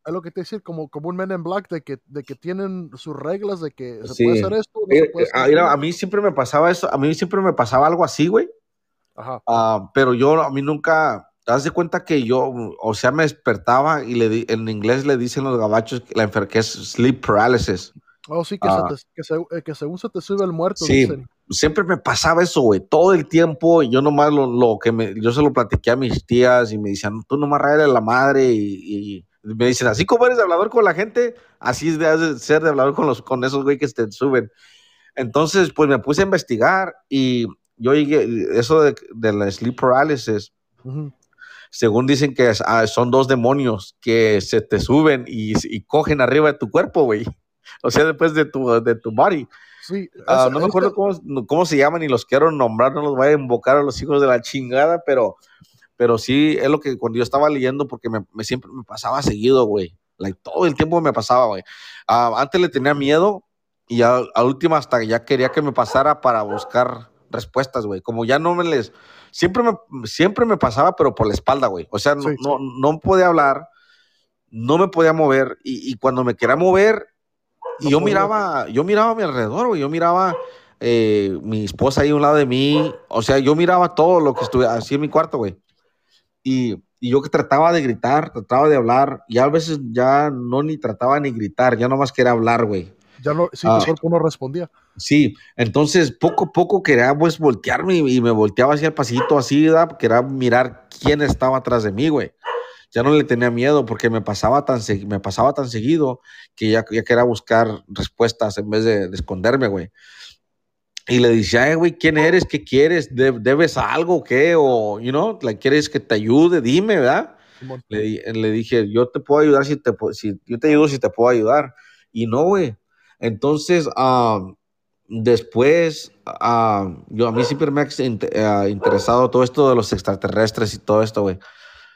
es lo que te decir, como, como un Men in Black, de que, de que tienen sus reglas, de que se puede
Sí.
hacer esto, no
Eh,
se
eh,
puede hacer
ah, mira,
aquello.
a mí siempre me pasaba eso, a mí siempre me pasaba algo así, güey.
Ajá.
Ah, pero yo, a mí nunca, te das de cuenta que yo, o sea, me despertaba y le di- en inglés le dicen los gabachos que la enfer que es sleep paralysis.
Oh, sí, que, se
Ah,
te, que, se- eh, que según se te sube el muerto,
sí,
dicen.
siempre me pasaba eso, güey, todo el tiempo. Y yo nomás lo, lo que me, yo se lo platiqué a mis tías y me decían, tú nomás ráyale a la madre. Y, y me dicen, así como eres de hablador con la gente, así es de, has de ser de hablador con, los, con esos güey que te suben. Entonces, pues me puse a investigar y yo llegué, eso de, de la sleep paralysis,
Ujú.
según dicen que es- ah, son dos demonios que se te suben y, y cogen arriba de tu cuerpo, güey. O sea, después de tu, de tu body.
Sí,
Ah,
ese,
no me
ese,
acuerdo cómo, cómo se llaman y los quiero nombrar, no los voy a invocar a los hijos de la chingada, pero, pero sí es lo que cuando yo estaba leyendo, porque me, me siempre me pasaba seguido, güey. Like, todo el tiempo me pasaba, güey. Ah, antes le tenía miedo y a, a última hasta ya quería que me pasara para buscar respuestas, güey. Como ya no me les... Siempre me, siempre me pasaba, pero por la espalda, güey. O sea, no,
sí,
no, no podía hablar, no me podía mover y, y cuando me quería mover y
no
yo
podía.
miraba, yo miraba a mi alrededor, güey. Yo miraba eh, mi esposa ahí a un lado de mí. O sea, yo miraba todo lo que estuve así en mi cuarto, güey. Y, y yo que trataba de gritar, trataba de hablar, y a veces ya no ni trataba ni gritar, ya nomás quería hablar, güey.
Ya no, sí, tu
Ah,
cuerpo no respondía.
sí, entonces poco a poco quería pues voltearme y, y me volteaba hacia el pasito así, ¿verdad? Quería mirar quién estaba atrás de mí, güey. Ya no le tenía miedo porque me pasaba tan, segui- me pasaba tan seguido que ya, ya quería buscar respuestas en vez de, de esconderme, güey. Y le decía, "Eh, güey, ¿quién eres? ¿Qué quieres? ¿De- ¿Debes algo o qué? O, you know, like, ¿quieres que te ayude? Dime, ¿verdad?"
Simón.
Le, di- le dije, yo te puedo ayudar si te, pu- si, yo te ayudo si te puedo ayudar. Y no, güey. Entonces, ah, después, ah, yo a mí siempre me ha ex- inte- ah, interesado todo esto de los extraterrestres y todo esto, güey.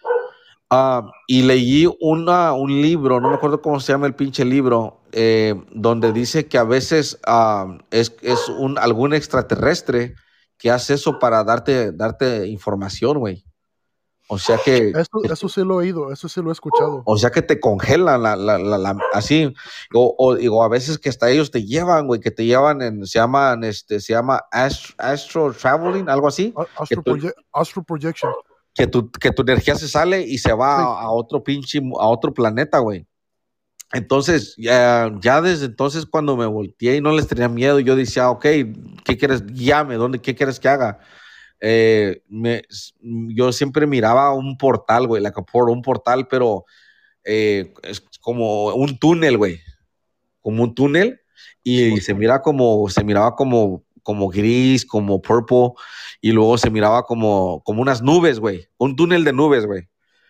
Ah, y leí una, un libro, no me acuerdo cómo se llama el pinche libro, eh, donde dice que a veces ah, es, es un, algún extraterrestre que hace eso para darte, darte información, güey. O sea que,
Eso, eso sí lo he oído, eso sí lo he escuchado.
o sea que te congelan la, la, la, la- así, o, o, o a veces que hasta ellos te llevan, güey, que te llevan en, se llaman, este, se llama astro, astro traveling, algo así,
A-
que
Astral,
tú,
proje- Astral Projection.
que tu, que tu energía se sale y se va
Sí,
a, a otro pinche, a otro planeta, güey. Entonces, ya, ya desde entonces cuando me volteé y no les tenía miedo, yo decía, ok, ¿qué quieres? Guíame, ¿dónde, qué quieres que haga? Eh, me, yo siempre miraba un portal, güey, like a por, un portal, pero eh, es como un túnel, güey, como un túnel, y
Simón.
se mira como, se miraba como, como gris, como purple, y luego se miraba como, como unas nubes, güey, un túnel de nubes, güey.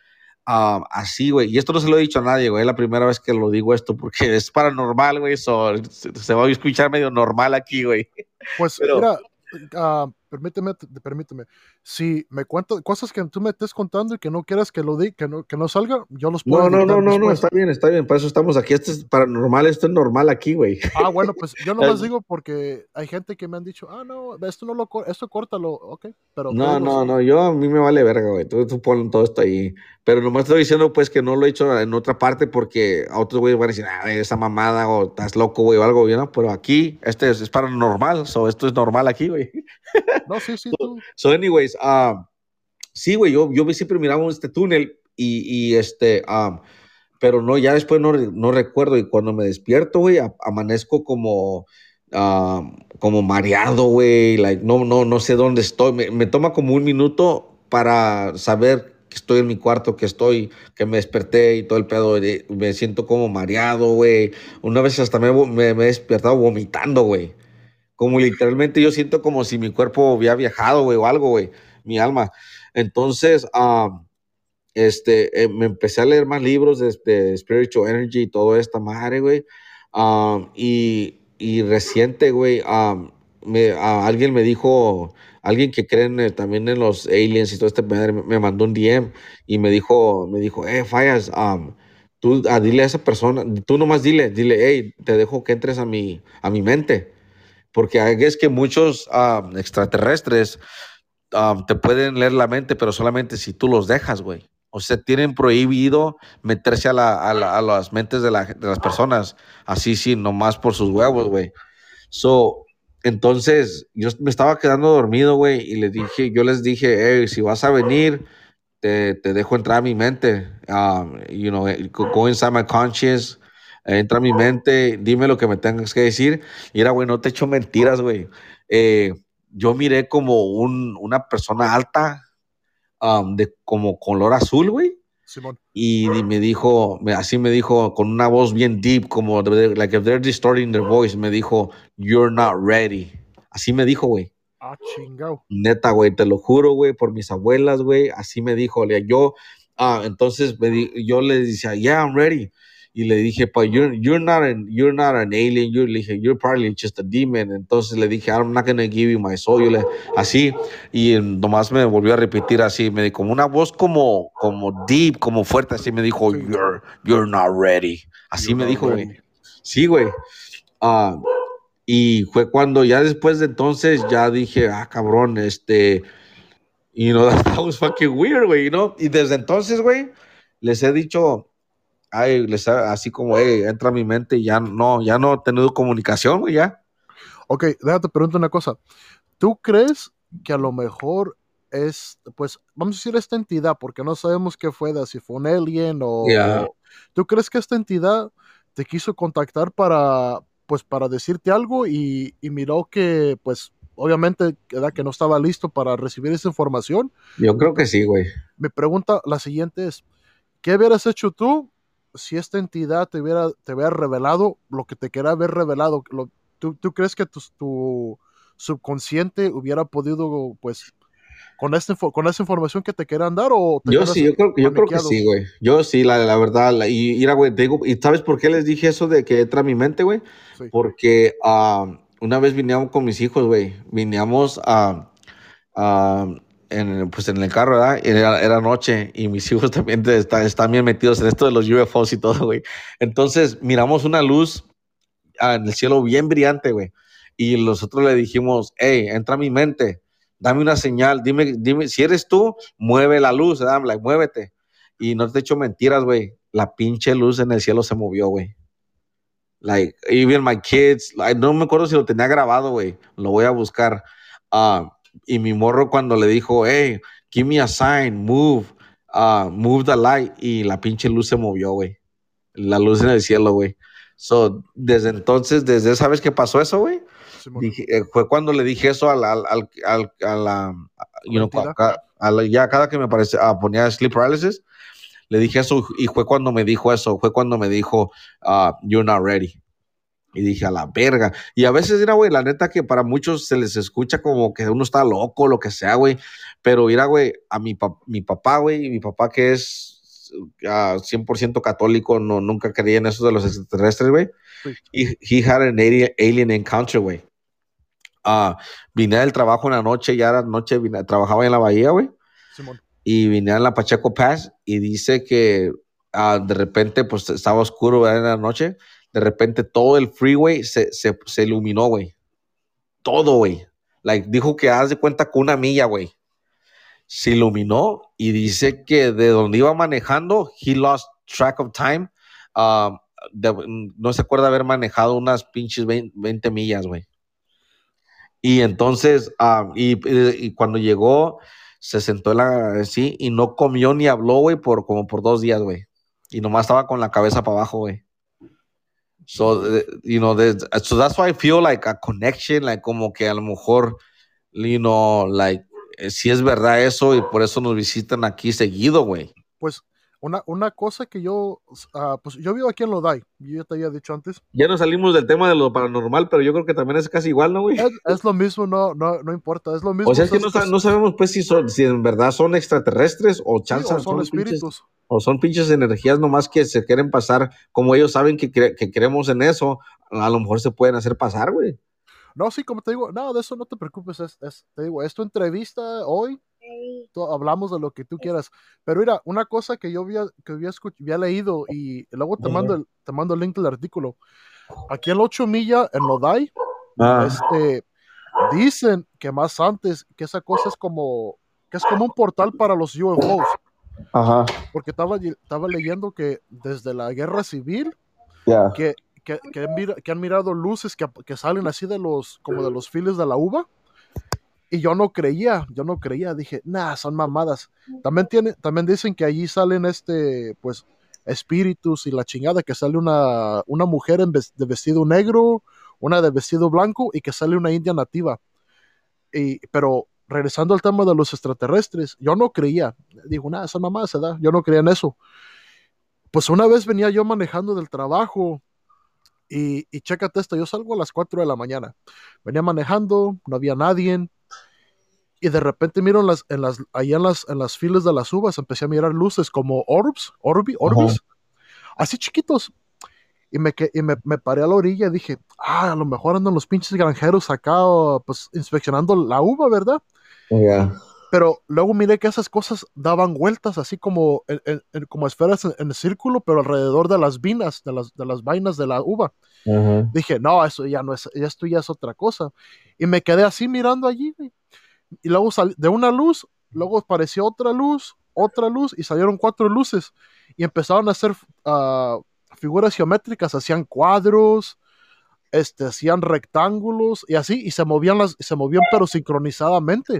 Ah, así, güey. Y esto no se lo he dicho a nadie, güey. Es la primera vez que lo digo esto porque es paranormal, güey. So, se, se va a escuchar medio normal aquí, güey.
Pues
Pero,
mira, ah, permíteme, te- permíteme. Si me cuentas cosas que tú me estés contando y que no quieras que lo di, que no, que no salga, yo los puedo
no, no,
editar
no, no, no.
después.
Está bien, está bien. Para eso estamos aquí. Esto es paranormal. Esto es normal aquí, güey.
Ah, bueno, pues yo nomás digo porque hay gente que me han dicho, ah, no, esto no lo, cor- esto córtalo, ok, pero te
No,
digo,
no, no, yo a mí me vale verga, güey. Tú, tú pon todo esto ahí. Pero nomás estoy diciendo, pues, que no lo he hecho en otra parte porque a otros güeyes van a decir, ah, esa mamada o estás loco, güey, o algo, ¿no? Pero aquí, este es, es paranormal, so, esto es normal aquí, güey.
no, sí, sí, tú,
So, anyways, ah, sí, güey, yo, yo siempre miraba este túnel y, y este, ah, pero no, ya después no, re- no recuerdo. Y cuando me despierto, güey, a- amanezco como, ah, como mareado, güey, like, no, no, no sé dónde estoy. Me, me toma como un minuto para saber que estoy en mi cuarto, que estoy, que me desperté y todo el pedo. de- Me siento como mareado, güey. Una vez hasta me, vo- me, me he despertado vomitando, güey. Como literalmente yo siento como si mi cuerpo había viajado, güey, o algo, güey, mi alma. Entonces, ah, este, eh, me empecé a leer más libros de, de Spiritual Energy y todo esta madre, güey. Um, y, y reciente, güey, um, me, a- alguien me dijo, alguien que cree en el- también en los aliens y todo este madre, me, me mandó un D M y me dijo, me dijo, eh, Fallas, um, tú ah, dile a esa persona, tú nomás dile, dile, hey, te dejo que entres a mi, a mi mente. Porque hay- es que muchos um, extraterrestres um, te pueden leer la mente, pero solamente si tú los dejas, güey. O sea, tienen prohibido meterse a, la, a, la, a las mentes de, la, de las personas, así sí, nomás por sus huevos, güey. So, entonces, yo me estaba quedando dormido, güey, y les dije, yo les dije, hey, si vas a venir, te, te dejo entrar a mi mente. Um, you know, go inside my conscious, entra a mi mente, dime lo que me tengas que decir. Y era, güey, no te echo mentiras, güey. Eh, yo miré como un, una persona alta, um, de como color azul, güey.
Simón.
Y me dijo, así me dijo, con una voz bien deep, como, like if they're distorting their voice, me dijo, you're not ready. Así me dijo, güey.
Ah, chingao.
Neta, güey, te lo juro, güey, por mis abuelas, güey, así me dijo. Yo, ah, entonces me di, yo le decía, yeah, I'm ready. Y le dije, but you're, you're, not an, you're not an alien, you're, le dije, you're probably just a demon. Entonces le dije, I'm not gonna give you my soul. Yo le, así, y nomás me volvió a repetir así, me dijo, como una voz como, como deep, como fuerte, así me dijo,
Sí.
you're, you're not ready. Así
You're
me dijo, güey.
ready.
Sí, güey. Ah, y fue cuando ya después de entonces ya dije, ah, cabrón, este, you know, that was fucking weird, güey, you know. Y desde entonces, güey, les he dicho, ay, les ha, así como, hey, entra a mi mente y ya no, ya no he tenido comunicación, güey, ya.
Ok, déjate preguntar una cosa. ¿Tú crees que a lo mejor es, pues, vamos a decir esta entidad, porque no sabemos qué fue, de si fue un alien o,
Yeah.
o- ¿tú crees que esta entidad te quiso contactar para, pues, para decirte algo y, y miró que, pues, obviamente, era que no estaba listo para recibir esa información?
Yo
Mi,
creo que sí, güey.
mi pregunta, la siguiente es, ¿qué hubieras hecho tú si esta entidad te hubiera, te hubiera revelado lo que te quería haber revelado? Lo- ¿tú, tú crees que tu, tu subconsciente hubiera podido, pues, con esta, info- con esa información que te querían dar o te
Yo
hubieras
sí, yo creo, yo creo que
paniqueado?
sí, güey. Yo sí, la, la verdad. La- y mira, güey, te digo, ¿y sabes por qué les dije eso de que entra a mi mente, güey?
Sí.
Porque ah, una vez viníamos con mis hijos, güey. Viníamos a, a- en, pues en el carro, ¿verdad? Y Era, era noche y mis hijos también te- están, están bien metidos en esto de los U F Os y todo, güey. Entonces miramos una luz ah, en el cielo bien brillante, güey. Y nosotros le dijimos, hey, entra a mi mente, dame una señal, dime, dime, si eres tú, mueve la luz, ¿verdad? Like, muévete. Y no te echo mentiras, güey. La pinche luz en el cielo se movió, güey. Like, even my kids, like, no me acuerdo si lo tenía grabado, güey. Lo voy a buscar. Ah, y mi morro cuando le dijo, hey, give me a sign, move, ah, move the light. Y la pinche luz se movió, güey. La luz en el cielo, güey. So, desde entonces, desde esa vez que pasó eso, güey,
Simón,
dije, eh, fue cuando le dije eso al, al, al, al- a la, you
la
know, ca-
entidad.
ca- a la- ya cada que me parecía, ah, ponía sleep paralysis, le dije eso y fue cuando me dijo eso, fue cuando me dijo, ah, you're not ready. Y dije, a la verga. Y a veces, mira, güey, la neta que para muchos se les escucha como que uno está loco, lo que sea, güey. Pero mira, güey, a mi, pa- mi papá, güey, mi papá que es ah, cien por ciento católico, no, nunca creía en eso de los extraterrestres, güey.
Sí.
He, he had an alien, alien encounter, güey. Ah, vine del trabajo en la noche, ya era noche, vine- trabajaba en la bahía, güey.
Simón.
Y vine a la Pacheco Pass y dice que ah, de repente, pues estaba oscuro, ¿verdad? En la noche. De repente todo el freeway se, se, se iluminó, güey. Todo, güey. Like, dijo que haz de cuenta con una milla, güey. Se iluminó y dice que de donde iba manejando, he lost track of time. Um, de- no se acuerda haber manejado unas pinches veinte millas, güey. Y entonces, um, y, y, y cuando llegó, se sentó en la, así y no comió ni habló, güey, por como por dos días, güey. Y nomás estaba con la cabeza para abajo, güey. So, uh, you know, there's- so that's why I feel like a connection, like como que a lo mejor, you know, like, eh, si es verdad eso y por eso nos visitan aquí seguido, güey.
Pues una, una cosa que yo, ah, pues yo vivo aquí en Lodi, yo ya te había dicho antes.
Ya nos salimos del tema de lo paranormal, pero yo creo que también es casi igual, ¿no, güey?
Es, es lo mismo, no, no, no importa, es lo
O
mismo.
sea, es que
Es-
no, sa-
es-
no sabemos, pues, si, son, si en verdad son extraterrestres o
sí, o
chanzas,
son
son pinches,
espíritus.
o son pinches energías nomás que se quieren pasar, como ellos saben que, cre- que creemos en eso, a lo mejor se pueden hacer pasar, güey.
No, sí, como te digo, no, de eso no te preocupes, es, es- te digo, es tu entrevista hoy, tú- hablamos de lo que tú quieras. Pero mira, una cosa que yo había, que había, escuch- había leído y luego te mando, el, te mando el link del artículo. Aquí en la ocho milla, en Lodi,
Ah,
este, dicen que más antes, que esa cosa es como, que es como un portal para los U F Os.
Ajá.
Porque estaba, estaba leyendo que desde la guerra civil,
Ya.
que, que, que, han, mira, que han mirado luces que, que salen así de los, como de los files de la uva, y yo no creía, yo no creía, dije, nah, son mamadas. También, tiene, también dicen que allí salen este, pues, espíritus y la chingada, que sale una, una mujer en ves, de vestido negro, una de vestido blanco y que sale una india nativa. Y, pero regresando al tema de los extraterrestres, yo no creía, digo, nada, esa mamá se da, yo no creía en eso. Pues una vez venía yo manejando del trabajo y, y chécate esto, yo salgo a las cuatro de la mañana, venía manejando, no había nadie, y de repente miro en las, en las, allá en las, en las filas de las uvas, empecé a mirar luces como orbs, orbi,
Ajá.
orbis, así chiquitos, y me, que- y me, me paré a la orilla y dije, ah, a lo mejor andan los pinches granjeros acá, pues inspeccionando la uva, ¿verdad?
Ya.
Pero luego miré que esas cosas daban vueltas así como, en- en- en- como esferas en, en círculo, pero alrededor de las vinas, de las, de las vainas de la uva.
Ajá.
Dije, no, eso ya no es, esto ya es otra cosa. Y me quedé así mirando allí, güey. Y luego sal- de una luz, luego apareció otra luz, otra luz, y salieron cuatro luces. Y empezaron a hacer ah, figuras geométricas, hacían cuadros, este, hacían rectángulos, y así, y se movían las, se movían pero sincronizadamente.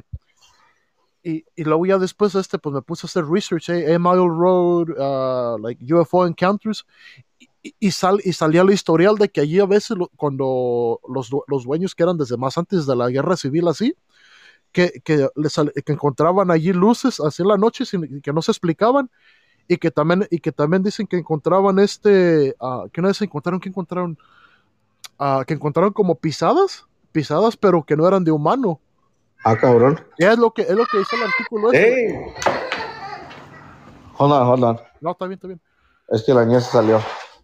Y, y luego ya después este, pues me puse a hacer research, eh, A Mile Road, uh, like U F O Encounters, y, y, sal, y salía el historial de que allí a veces lo, cuando los, los dueños que eran desde más antes de la guerra civil así, que, que, les, que encontraban allí luces así en la noche sin, que no se explicaban, y que también, y que también dicen que encontraban este, uh, que una vez encontraron, que encontraron, uh, que encontraron como pisadas, pisadas pero que no eran de humano.
Ah, cabrón.
Y es lo que, es lo que dice el artículo ese.
Hey, hold on, hold on.
No, está bien, está bien.
Es que la niña se salió.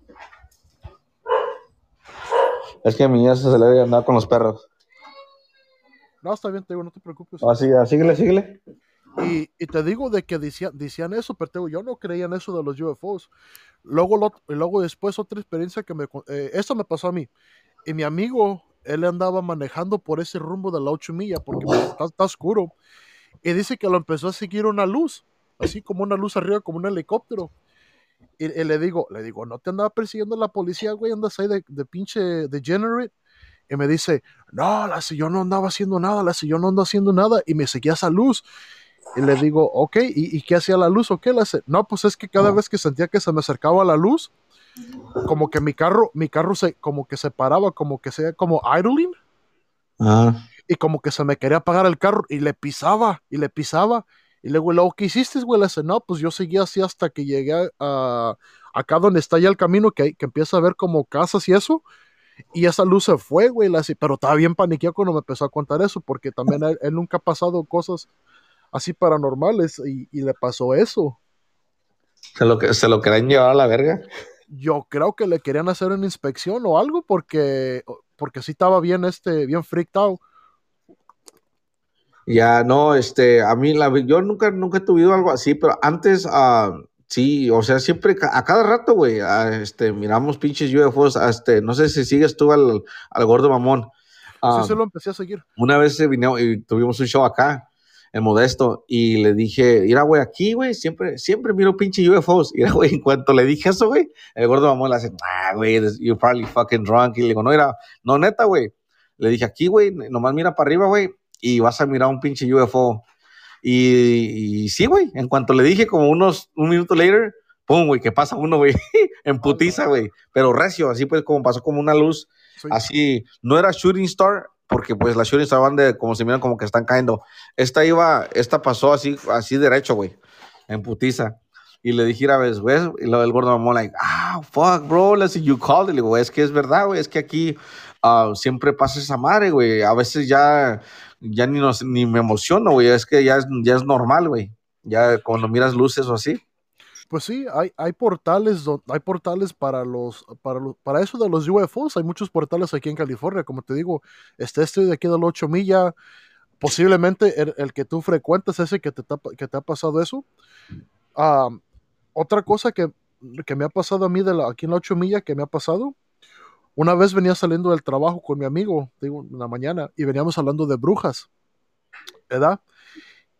Es que mi niña se salió y andaba con los perros.
No, está bien, te digo, no te preocupes.
Así, síguele, síguele.
Y, y te digo de que decían, decían eso, pero te digo, yo no creía en eso de los U F Os. Luego, lo, luego después otra experiencia que me... Eh, esto me pasó a mí. Y mi amigo, él andaba manejando por ese rumbo de la ocho milla porque pues está, está oscuro. Y dice que lo empezó a seguir una luz, así como una luz arriba, como un helicóptero. Y, y le digo, le digo, ¿no te andaba persiguiendo la policía, güey? Andas ahí de, de pinche degenerate. Y me dice, no, la yo no andaba haciendo nada, la yo no ando haciendo nada. Y me seguía esa luz. Y le digo, ok, ¿y, y qué hacía la luz o qué le hace? No, pues es que cada vez que sentía que se me acercaba la luz, como que mi carro, mi carro se, como que se paraba, como que sea como idling,
Ah,
y como que se me quería apagar el carro, y le pisaba, y le pisaba, y luego, luego ¿qué hiciste, güey? Le dice, no, pues yo seguía así hasta que llegué a, a- acá donde está ya el camino, que, que empieza a ver como casas y eso, y esa luz se fue, güey, le dice, pero estaba bien paniqueado cuando me empezó a contar eso, porque también él, él nunca ha pasado cosas así paranormales, y, y le pasó eso.
se lo, que- se lo querían llevar a la verga.
Yo creo que le querían hacer una inspección o algo porque, porque sí estaba bien, este, bien freaked out.
Ya, no, este, a mí, la, yo nunca, nunca he tenido algo así, pero antes, ah, sí, o sea, siempre, ca- a cada rato, güey, ah, este, miramos pinches U F Os, ah, este, no sé si sigues tú al, al gordo mamón.
Sí,
Ah,
se lo empecé a seguir.
una vez se vino y tuvimos un show acá, en Modesto, y le dije, mira, güey, aquí, güey, siempre, siempre miro pinche U F Os. Y, güey, en cuanto le dije eso, güey, el gordo mamón le hace, ah, güey, this- you're probably fucking drunk. Y le digo, no, era, no, neta, güey. Le dije, aquí, güey, nomás mira para arriba, güey, y vas a mirar un pinche U F O. Y, y sí, güey, en cuanto le dije, como unos, un minuto later, pum, güey, que pasa uno, güey, en
Ala,
putiza, güey, pero recio, así pues, como pasó como una luz,
sí.
así, no era Shooting Star, porque pues las Shooting Star van de, como se miran como que están cayendo. Esta iba, esta pasó así, así derecho, güey, en putiza. Y le dije, a ver, güey, y lo del gordo mamón, like, ah, fuck, bro, let's see, you called. Y le digo, es que es verdad, güey, es que aquí uh, siempre pasa esa madre, güey. A veces ya, ya ni, nos, ni me emociono, güey, es que ya es, ya es normal, güey. Ya cuando miras luces o así.
Pues sí, hay, hay portales, do- hay portales para los, para los, para eso de los U F Os, hay muchos portales aquí en California, como te digo, este, este de aquí del ocho milla, posiblemente el, el que tú frecuentas, ese que te, tapa- que te ha pasado eso. Ah, otra cosa que, que me ha pasado a mí de la, aquí en la ocho milla, que me ha pasado, una vez venía saliendo del trabajo con mi amigo, digo, en la mañana, y veníamos hablando de brujas, ¿verdad?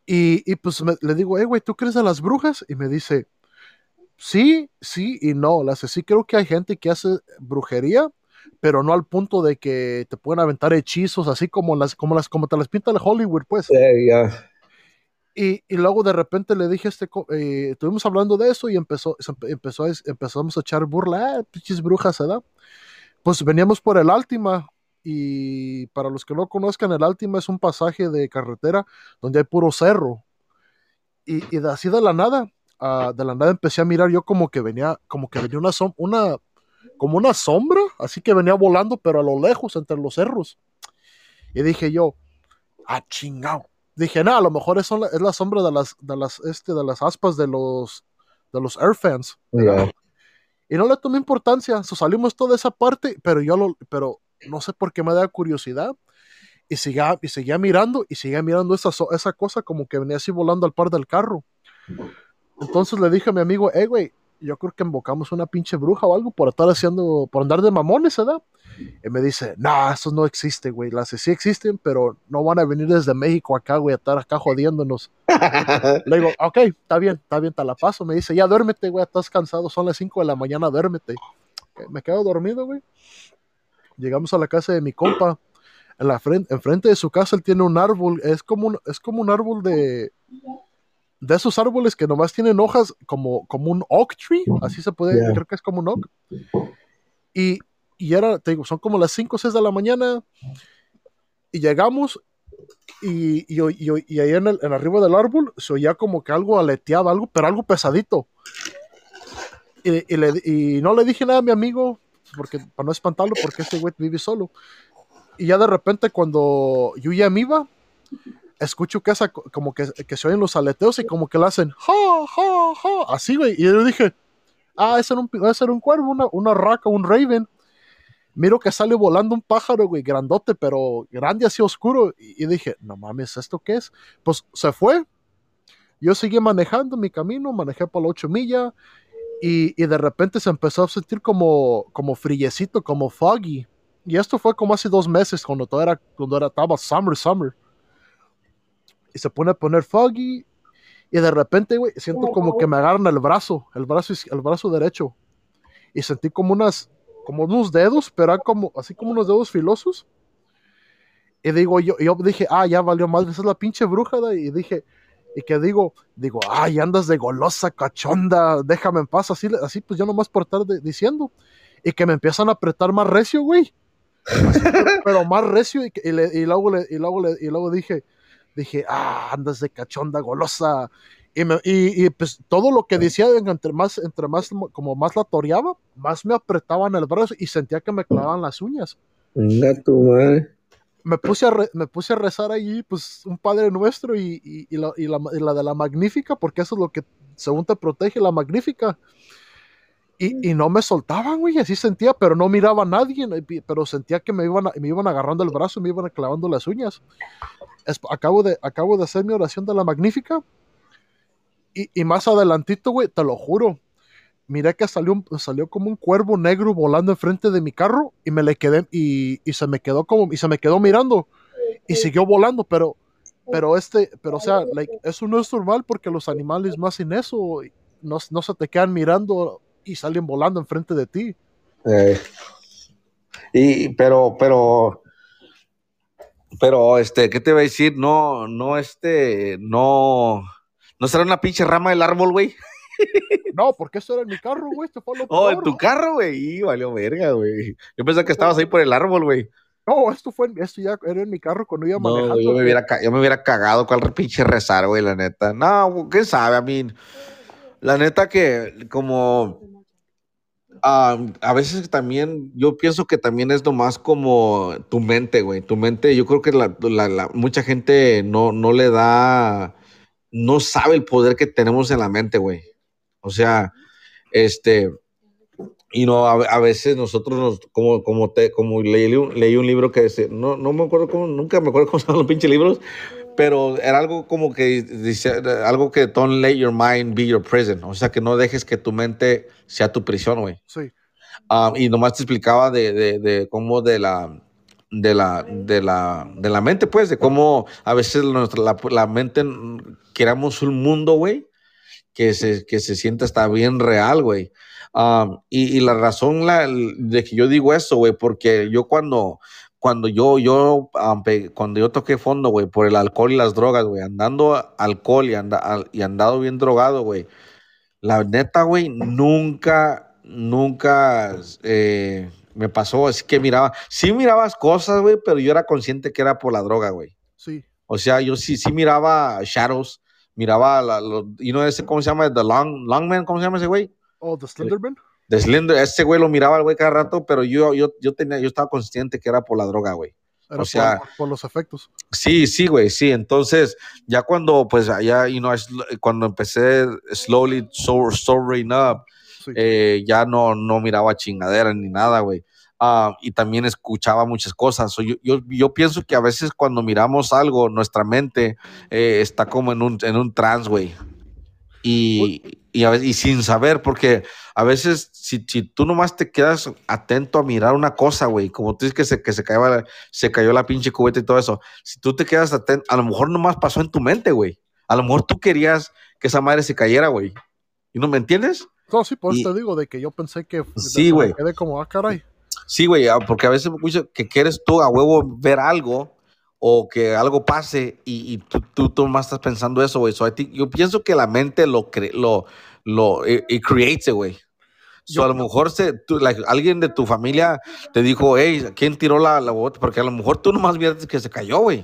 Y, y pues me- le digo, eh, güey, ¿tú crees en las brujas? Y me dice, sí, sí y no. Le hace, sí creo que hay gente que hace brujería, pero no al punto de que te pueden aventar hechizos, así como las, como las, como te las pinta el Hollywood, pues.
Eh, ya.
Y, y luego de repente le dije, este, co- eh, estuvimos hablando de eso y empezó, se empe- empezó a, empezamos a echar burla, ah, pinches brujas, ¿verdad? Pues veníamos por el Altima y para los que no conozcan, el Altima es un pasaje de carretera donde hay puro cerro. Y, y de, así de la nada, ah, de la nada empecé a mirar yo como que venía, como que venía una, som- una, como una sombra, así que venía volando, pero a lo lejos, entre los cerros. Y dije yo, ah, chingado. Dije, no, a lo mejor es, la, es la sombra de las, de las, este, de las aspas de los, de los Airfans, ¿verdad?
Ya.
Y no le tomé importancia, so, salimos toda esa parte, pero yo lo, pero no sé por qué me da curiosidad. Y seguía, y seguía mirando, y seguía mirando esa, so- esa cosa como que venía así volando al par del carro. Entonces le dije a mi amigo, eh, güey, yo creo que invocamos una pinche bruja o algo por estar haciendo, por andar de mamones, ¿verdad? Y me dice, nah, eso no existe, güey. Las sí existen, pero no van a venir desde México acá, güey, a estar acá jodiéndonos. Le digo, ok, está bien, está bien, te la paso. Me dice, ya duérmete, güey, estás cansado, son las cinco de la mañana, duérmete. Ok, me quedo dormido, güey. Llegamos a la casa de mi compa. En la frente, enfrente de su casa él tiene un árbol, es como un, es como un árbol de, de esos árboles que nomás tienen hojas como, como un oak tree, así se puede,
Ya.
creo que es como un oak. Y, y era, te digo, son como las cinco o seis de la mañana y llegamos y, y, y, y ahí en, el, en arriba del árbol se oía como que algo aleteaba, algo, pero algo pesadito. Y, y, le, y no le dije nada a mi amigo, porque, para no espantarlo, porque ese güey vive solo. Y ya de repente cuando yo ya me iba, escucho que, esa, como que, que se oyen los aleteos y como que le hacen, ja, ja, ja, así, güey. Y yo dije, ah, ese era un, ese era un cuervo, una, una raca, un raven. Miro que sale volando un pájaro, güey, grandote, pero grande así oscuro. Y, y dije, no mames, ¿esto qué es? Pues se fue. Yo seguí manejando mi camino, manejé por la ocho millas y, y de repente se empezó a sentir como, como friecito, como foggy. Y esto fue como hace dos meses, cuando todo era, cuando era, estaba summer, summer. Y se pone a poner foggy y de repente, güey, siento como que me agarran el brazo, el brazo, el brazo derecho. Y sentí como unas, como unos dedos, pero era como, así como unos dedos filosos. Y digo, yo, yo dije, ah, ya valió madre, esa es la pinche bruja. ¿Da? Y dije, y que digo, digo, ay, andas de golosa, cachonda, déjame en paz, así, así pues yo nomás por estar de- diciendo. Y que me empiezan a apretar más recio, güey. Así, pero, pero más recio. Y, que- y, le- y luego, le- y, luego, le- y luego dije, dije, ah, andas de cachonda, golosa. Y, me- y, y, pues todo lo que decía, entre más, entre más, como más la toreaba, más me apretaban el brazo y sentía que me clavaban las uñas.
Venga tu madre.
Me puse a, re- me puse a rezar allí, pues, un Padre Nuestro y, y, y la, y, la, y la de la Magnífica, porque eso es lo que según te protege, la Magnífica. Y, y no me soltaban, güey, así sentía, pero no miraba a nadie, y- pero sentía que me iban, a- me iban agarrando el brazo, me iban clavando las uñas. Es- acabo, de, acabo de hacer mi oración de la Magnífica y, y más adelantito, güey, te lo juro, miré que salió, un- salió como un cuervo negro volando enfrente de mi carro y me le quedé y, y se me quedó como, y se me quedó mirando y siguió volando, pero pero este, pero o sea, like, eso no es normal porque los animales no hacen eso, y no, no se te quedan mirando y salen volando enfrente de ti.
Eh, y, pero, pero, pero, este, ¿qué te iba a decir? No, no, este, no, no será una pinche rama del árbol, güey.
No, porque eso era en mi carro, güey, esto fue lo
Oh, en
peor.
tu carro, güey. Y valió verga, güey. Yo pensé que estabas ahí por el árbol, güey.
No, esto fue, en- esto ya era en mi carro cuando iba
No, güey, yo
manejando,
me
que
hubiera, ca- yo me hubiera cagado cuál pinche rezar, güey, la neta. No, quién sabe, a mí, la neta que como ah, a veces también, yo pienso que también es nomás como tu mente, güey. Tu mente, yo creo que la, la- la- mucha gente no, no le da, no sabe el poder que tenemos en la mente, güey. O sea, este, y no, a, a veces nosotros nos, como, como te, como leí un, leí un libro que dice, no, no me acuerdo cómo, nunca me acuerdo cómo se llaman los pinches libros, pero era algo como que dice, algo que don't let your mind be your prison. O sea, que no dejes que tu mente sea tu prisión, güey.
sí,
Um, y nomás te explicaba de, de, de cómo de la, de la, de la, de la mente, pues, de cómo a veces nuestra, la, la mente queramos un mundo, güey, que se, que se sienta hasta bien real, güey. Um, y, y la razón la, de que yo digo eso, güey, porque yo cuando, cuando yo, yo, um, pe- cuando yo toqué fondo, güey, por el alcohol y las drogas, güey, andando alcohol y, anda, al- y andado bien drogado, güey, la neta, güey, nunca, nunca eh, me pasó, es que miraba, sí mirabas cosas, güey, pero yo era consciente que era por la droga, güey.
Sí.
O sea, yo sí, sí miraba Shadows, miraba, la, lo, y no ese, ¿cómo se llama? The Long, Longman, ¿cómo se llama ese güey?
Oh, The Slenderman.
De Slender, ese güey lo miraba el güey cada rato, pero yo, yo, yo, tenía, yo estaba consciente que era por la droga, güey.
Era
O
por,
sea,
por, por los efectos.
sí, sí, güey, sí. Entonces, ya cuando, pues, ya, you know, cuando empecé slowly so, sobering up,
Sí.
eh, ya no, no miraba chingadera ni nada, güey. Uh, y también escuchaba muchas cosas. So, yo, yo, yo pienso que a veces cuando miramos algo, nuestra mente eh, está como en un, en un trance, güey. Y, y, a veces, y sin saber, porque a veces si, si tú nomás te quedas atento a mirar una cosa, güey, como tú dices que se, que se, cayó la, se cayó la pinche cubeta y todo eso, si tú te quedas atento, a lo mejor nomás pasó en tu mente, güey. A lo mejor tú querías que esa madre se cayera, güey. ¿Y no me entiendes?
No, sí, por eso
Y
te digo de que yo pensé que
sí,
me
güey.
quedé como, ah, caray.
Sí, güey, porque a veces mucho que quieres tú a huevo ver algo o que algo pase y, y tú, tú, tú más estás pensando eso, güey. So, I think- yo pienso que la mente lo, cre lo, lo it, it creates it, güey. So,
Yo,
a lo mejor se, tú, like, alguien de tu familia te dijo, hey, ¿quién tiró la, la bota? Porque a lo mejor tú nomás viste que se cayó, güey.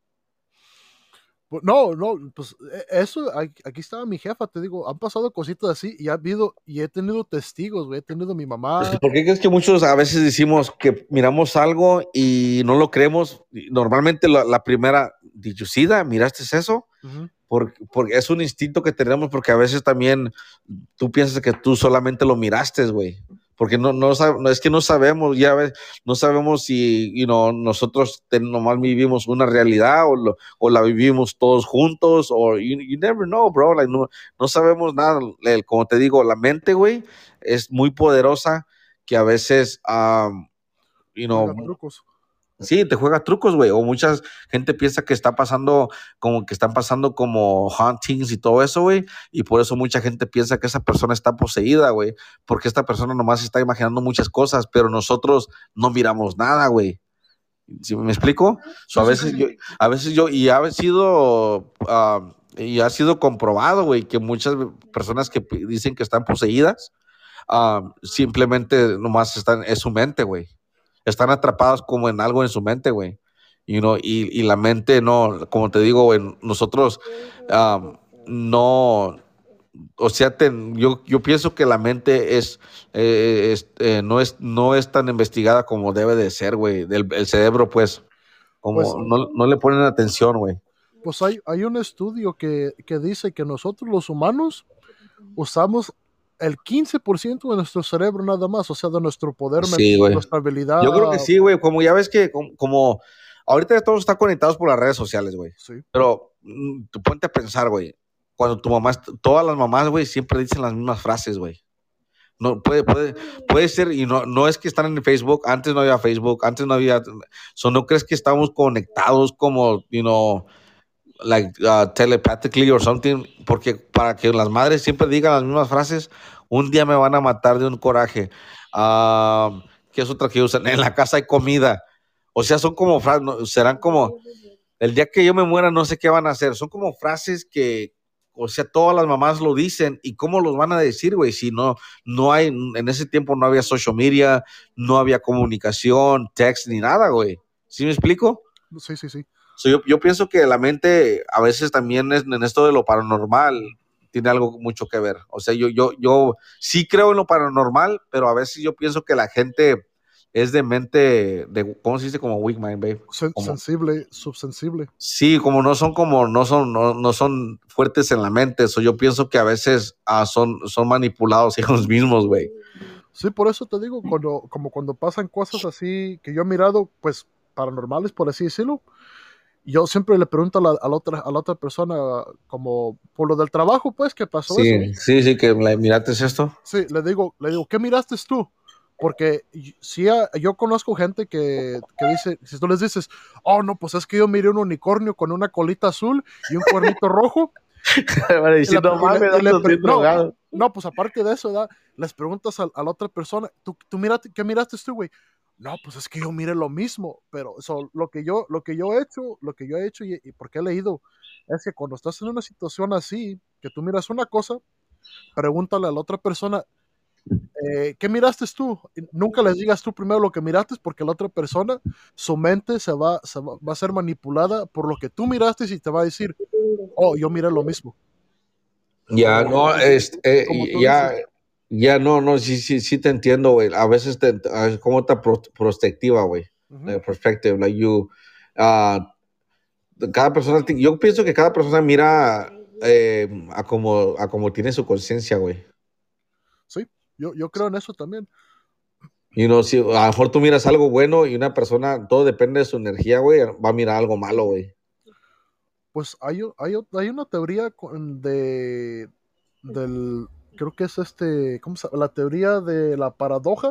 no, no, pues e- eso, aquí aquí estaba mi jefa, te digo, han pasado cositas así y ha habido, y he tenido testigos, güey, he tenido mi
Es que,
mamá.
¿por qué crees que muchos a veces decimos que miramos algo y no lo creemos? Normalmente la, la primera, did you see that? ¿Miraste eso?
Ujú.
Porque, porque es un instinto que tenemos, porque a veces también tú piensas que tú solamente lo miraste, güey. Porque no, no, sab- no, es que no sabemos, ya ves, no sabemos si you know, nosotros te, nomás vivimos una realidad o, lo, o la vivimos todos juntos, o you, you never know, bro. Like, no, no sabemos nada. El- como te digo, la mente, güey, es muy poderosa que a veces, um, you know,
Juega trucos.
sí, te juega trucos, güey. O mucha gente piensa que está pasando, como que están pasando como hauntings y todo eso, güey. Y por eso mucha gente piensa que esa persona está poseída, güey. Porque esta persona nomás está imaginando muchas cosas, pero nosotros no miramos nada, güey. ¿Sí me explico? So,
Sí,
a
sí,
veces
sí.
yo, a veces yo, y ha sido, ah, y ha sido comprobado, güey, que muchas personas que p- dicen que están poseídas, ah, simplemente nomás están, es su mente, güey. Están atrapados como en algo en su mente, güey. You know, y, y la mente no, como te digo, güey, nosotros um, no, o sea, ten- yo, yo pienso que la mente es, eh, es, eh, no es, no es tan investigada como debe de ser, güey. El, el cerebro, pues,
Pues,
como no, no le ponen atención, güey.
pues hay, hay un estudio que, que dice que nosotros los humanos usamos el quince por ciento de nuestro cerebro nada más, o sea, de nuestro poder
Sí,
mental,
güey.
nuestra habilidad.
Yo creo que sí, güey. Como ya ves que, como, como ahorita todos están conectados por las redes sociales, güey.
Sí,
Pero mm, tú ponte a pensar, güey. Cuando tu mamá, est- todas las mamás, güey, siempre dicen las mismas frases, güey. No, puede, puede, puede ser, y no, no es que están en Facebook, antes no había Facebook, antes no había, so, ¿no crees que estamos conectados como, you know, like uh, telepathically or something? Porque para que las madres siempre digan las mismas frases, un día me van a matar de un coraje. Ah, ¿qué es otra que usan? En la casa hay comida. O sea, son como frases, no, serán como, el día que yo me muera no sé qué van a hacer. Son como frases que, o sea, todas las mamás lo dicen. ¿Y cómo los van a decir, güey? Si no, no hay, en ese tiempo no había social media, no había comunicación, text ni nada, güey. ¿Sí me explico?
sí, sí, sí.
So, yo, yo pienso que la mente a veces también es, en esto de lo paranormal tiene algo mucho que ver. O sea, yo, yo, yo sí creo en lo paranormal, pero a veces yo pienso que la gente es de mente, de, ¿cómo se dice? Como weak mind, babe.
Sen-
Como,
sensible, subsensible.
sí, como no son como, no son, no, no son fuertes en la mente. So, yo pienso que a veces ah, son, son manipulados ellos mismos, güey.
Sí, por eso te digo, cuando, como cuando pasan cosas así que yo he mirado, pues paranormales, por así decirlo, yo siempre le pregunto a la, a la otra, a la otra persona, como por lo del trabajo, pues, que pasó eso.
Sí, sí, sí, que la- miraste esto.
Sí, le digo, le digo, ¿qué miraste tú? Porque sí, yo conozco gente que, que dice, si tú les dices, oh, no, pues es que yo miré un unicornio con una colita azul y un cuernito rojo.
Van a
Y le,
decir, no
y le-
mames,
y le
ando
pre-
bien
no,
drogado.
no, pues aparte de eso, ¿verdad? Les preguntas a, a la otra persona, ¿tú, tú miraste, ¿qué miraste tú, güey? No, pues es que yo miré lo mismo, pero so, lo, que yo, lo que yo he hecho, lo que yo he hecho y, y porque he leído, es que cuando estás en una situación así, que tú miras una cosa, pregúntale a la otra persona, eh, ¿qué miraste tú? Y nunca les digas tú primero lo que miraste, porque la otra persona, su mente se va, se va, va a ser manipulada por lo que tú miraste y te va a decir, oh, yo miré lo mismo.
Ya,
O,
no, este, eh,
como tú
ya,
dices.
ya, no, no, sí, sí, sí te entiendo, güey. A veces te, es como otra pro- perspectiva, güey.
Ujú.
Like, perspective, like you, ah, cada persona, ti- yo pienso que cada persona mira eh, a como, a como tiene su conciencia, güey.
Sí, yo, yo creo en eso también.
Y no, si a lo mejor tú miras algo bueno y una persona, todo depende de su energía, güey, va a mirar algo malo, güey.
Pues hay, o- hay, o- hay una teoría con- de, del, creo que es este, ¿cómo se llama? La teoría de la paradoja,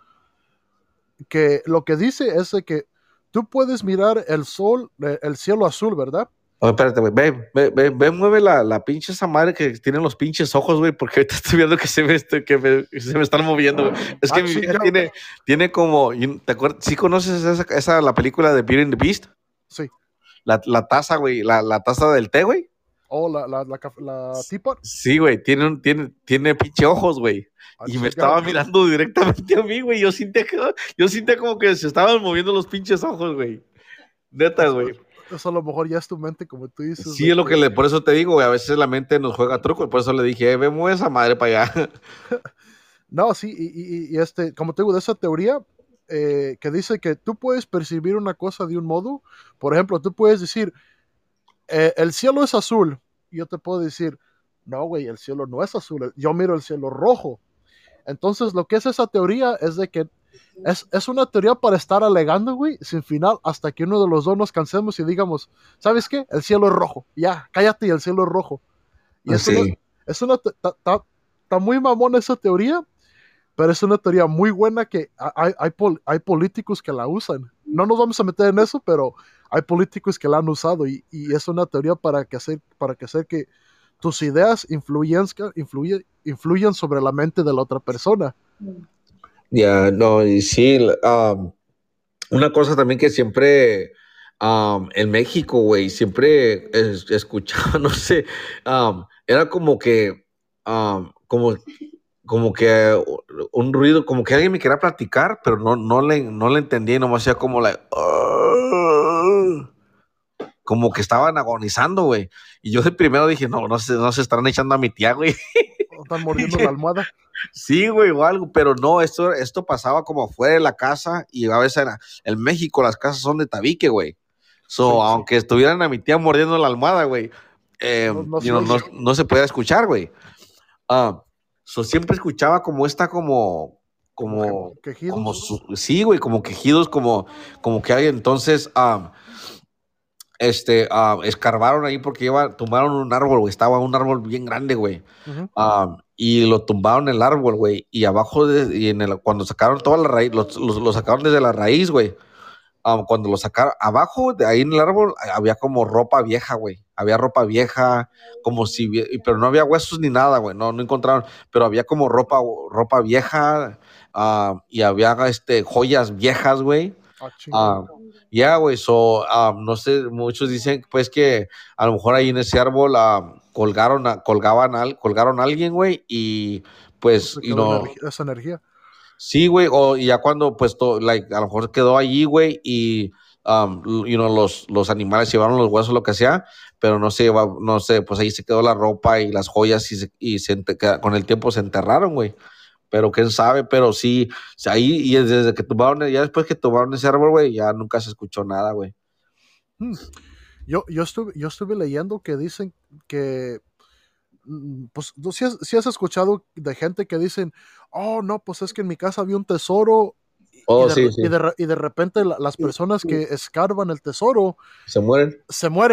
que lo que dice es de que tú puedes mirar el sol, eh, el cielo azul, ¿verdad?
Oh, espérate, güey, ve, ve, ve, ve, mueve la, la pinche esa madre que tiene los pinches ojos, güey, porque ahorita estoy viendo que se me, este- que me- se me están moviendo, güey. Es
Ah,
que mi vieja
chingado.
tiene, tiene como, y- ¿te acuerdas? ¿Sí conoces esa, esa, la película de Beauty and the Beast?
Sí.
La, la taza, güey, la, la taza del té, güey.
Oh, la, la, la, caf- la teapot.
Sí, güey, tiene, un, tiene, tiene pinche ojos, güey.
Ah,
Y me
chingado.
estaba mirando directamente a mí, güey. Yo sentía, que, yo sentía como que se estaban moviendo los pinches ojos, güey. Neta,
Eso,
güey.
eso a lo mejor ya es tu mente, como tú dices,
Sí,
de
es lo que
que
le, por eso te digo, güey, a veces la mente nos juega truco, y por eso le dije, eh, ve, mueve esa madre para allá.
no, sí, y, y- y este, como te digo, de esa teoría eh, que dice que tú puedes percibir una cosa de un modo, por ejemplo, tú puedes decir, eh, el cielo es azul, y yo te puedo decir, no, güey, el cielo no es azul, yo miro el cielo rojo. Entonces, lo que es esa teoría es de que es, es una teoría para estar alegando, güey, sin final, hasta que uno de los dos nos cansemos y digamos, ¿sabes qué? El cielo es rojo, ya, cállate, y el cielo es rojo. Y es una,
Sí.
es una, está muy mamona esa teoría, pero es una teoría muy buena que hay, hay, pol- hay políticos que la usan. No nos vamos a meter en eso, pero hay políticos que la han usado y, y es una teoría para que hacer, para que hacer que tus ideas influyen, influyen, influyan sobre la mente de la otra persona.
Ya, no, y sí, um, una cosa también que siempre um, en México, güey, siempre es- escuchaba, no sé, um, era como que, um, como, como que un ruido, como que alguien me quería platicar, pero no, no le, no le entendía y nomás hacía como la, como que estaban agonizando, güey. Y yo de primero dije, no, no se, no se estarán echando a mi tía, güey.
Están mordiendo la almohada.
Sí, güey, o algo, pero no, esto, esto pasaba como afuera de la casa y a veces era- en México las casas son de tabique, güey.
Sí,
So, aunque estuvieran a mi tía mordiendo la almohada, güey, eh,
no, no
you
se
know, no,
oye.
no se podía escuchar, güey. Ah, so, siempre escuchaba como esta, como,
Como que,
como, como,
quejidos.
su- sí, güey, como quejidos, como, como que hay, entonces, ah, este, ah, escarbaron ahí porque iba, tumbaron un árbol, güey, estaba un árbol bien grande, güey.
Ujú.
Um, y lo tumbaron el árbol, güey. Y abajo, de, y en el, cuando sacaron toda la raíz, lo, lo- lo sacaron desde la raíz, güey. Um, cuando lo sacaron, abajo, de ahí en el árbol, había como ropa vieja, güey. Había ropa vieja, como si, vie- y- pero no había huesos ni nada, güey. No, no encontraron, pero había como ropa, ropa vieja, ah, y había este, joyas viejas, güey.
Ah, chingado.
Ah, ya, güey, so, ah, no sé, muchos dicen pues que a lo mejor ahí en ese árbol ah, colgaron, a- colgaban al, colgaron a alguien, güey, y pues,
Se
y
quedó
no,
energi- esa energía.
sí, güey, o y ya cuando pues, to- like, a lo mejor quedó allí, güey, y, um, l- you know, los, los animales llevaron los huesos, lo que sea, pero no sé, va- no sé, pues ahí se quedó la ropa y las joyas y, se, y se ente- que- con el tiempo se enterraron, güey. Pero quién sabe, pero sí, sí, ahí, y desde que tumbaron, ya después que tumbaron ese árbol, güey, ya nunca se escuchó nada, güey.
Hmm. Yo, yo, estuve, yo estuve leyendo que dicen que, mm, pues, ¿tú sí has, sí has escuchado de gente que dicen, oh, no, pues es que en mi casa había un tesoro y
Oh,
de, re-
sí,
y
sí.
de, re- y de repente la- las personas que escarban el tesoro
Se mueren.
se mueren.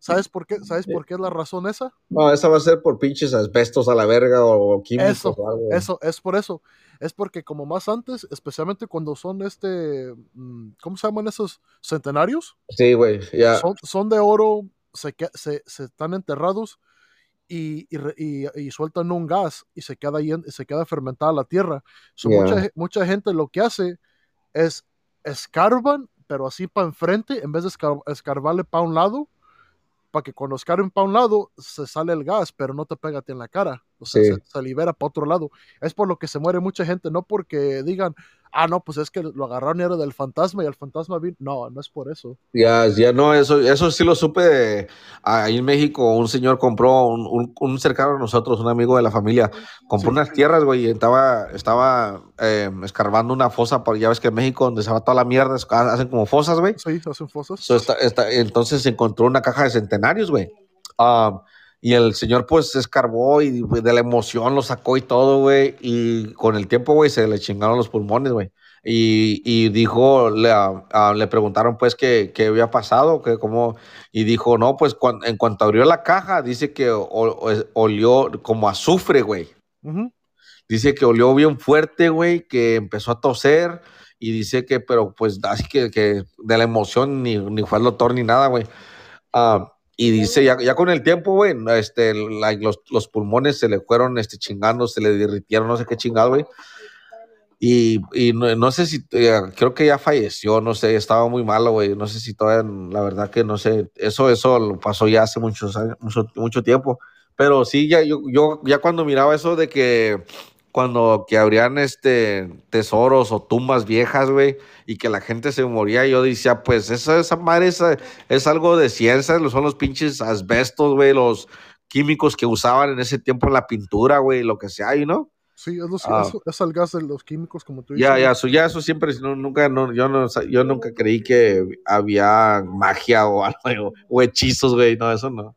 ¿Sabes por qué? ¿Sabes por qué es la razón esa?
No, esa va a ser por pinches asbestos a la verga o químicos
Eso,
o algo.
eso, es por eso. Es porque como más antes, especialmente cuando son este, mm, ¿cómo se llaman esos centenarios?
Sí, güey, ya,
Son, son de oro, se, que- se, se están enterrados y, y, re- y- y sueltan un gas y se queda, ahí en- se queda fermentada la tierra. So, mucha,
ya,
ge- mucha gente lo que hace es escarban, pero así para enfrente, en vez de escar- escarbarle para un lado, para que cuando escarben para un lado se sale el gas, pero no te pega a ti en la cara. O sea, se,
sí.
se libera para otro lado. Es por lo que se muere mucha gente, no porque digan, ah, no, pues es que lo agarraron y era del fantasma y el fantasma vino. No, no es por eso.
Ya, ya no, eso, eso sí lo supe de- ahí en México. Un señor compró, un, un, un cercano de nosotros, un amigo de la familia, compró
Sí,
unas tierras, güey, y estaba, estaba eh, escarbando una fosa, porque ya ves que en México, donde se va toda la mierda, es- hacen como fosas, güey.
sí, hacen fosas.
So, está- está- entonces encontró una caja de centenarios, güey. Ah, y el señor, pues, escarbó y güey, de la emoción lo sacó y todo, güey. Y con el tiempo, güey, se le chingaron los pulmones, güey. Y, y dijo, le, ah, ah, le preguntaron, pues, qué, qué había pasado, que cómo. Y dijo, no, pues, cuan- en cuanto abrió la caja, dice que o- o- olió como azufre, güey.
Ujú.
Dice que olió bien fuerte, güey, que empezó a toser y dice que, pero pues así que, que de la emoción ni, ni fue al doctor ni nada, güey. Ah, y dice, ya, ya con el tiempo, güey, este, la- los, los pulmones se le fueron este, chingando, se le derritieron, no sé qué chingado, güey. Y, y no, no sé si, eh, creo que ya falleció, no sé, estaba muy malo, güey. No sé si todavía, la verdad que no sé, eso, eso lo pasó ya hace muchos años, mucho, mucho tiempo. Pero sí, ya, yo, yo ya cuando miraba eso de que cuando que habrían este tesoros o tumbas viejas, güey, y que la gente se moría, yo decía, pues esa, esa madre es, es algo de ciencia, son los pinches asbestos, güey, los químicos que usaban en ese tiempo en la pintura, güey, lo que sea, ¿y no?
Sí, es, los-
Ah,
eso, es el gas de los químicos, como tú
ya,
dices.
ya, eso, ya, eso siempre, no, nunca, no, yo no, yo nunca creí que había magia o algo, o hechizos, güey, no, eso no.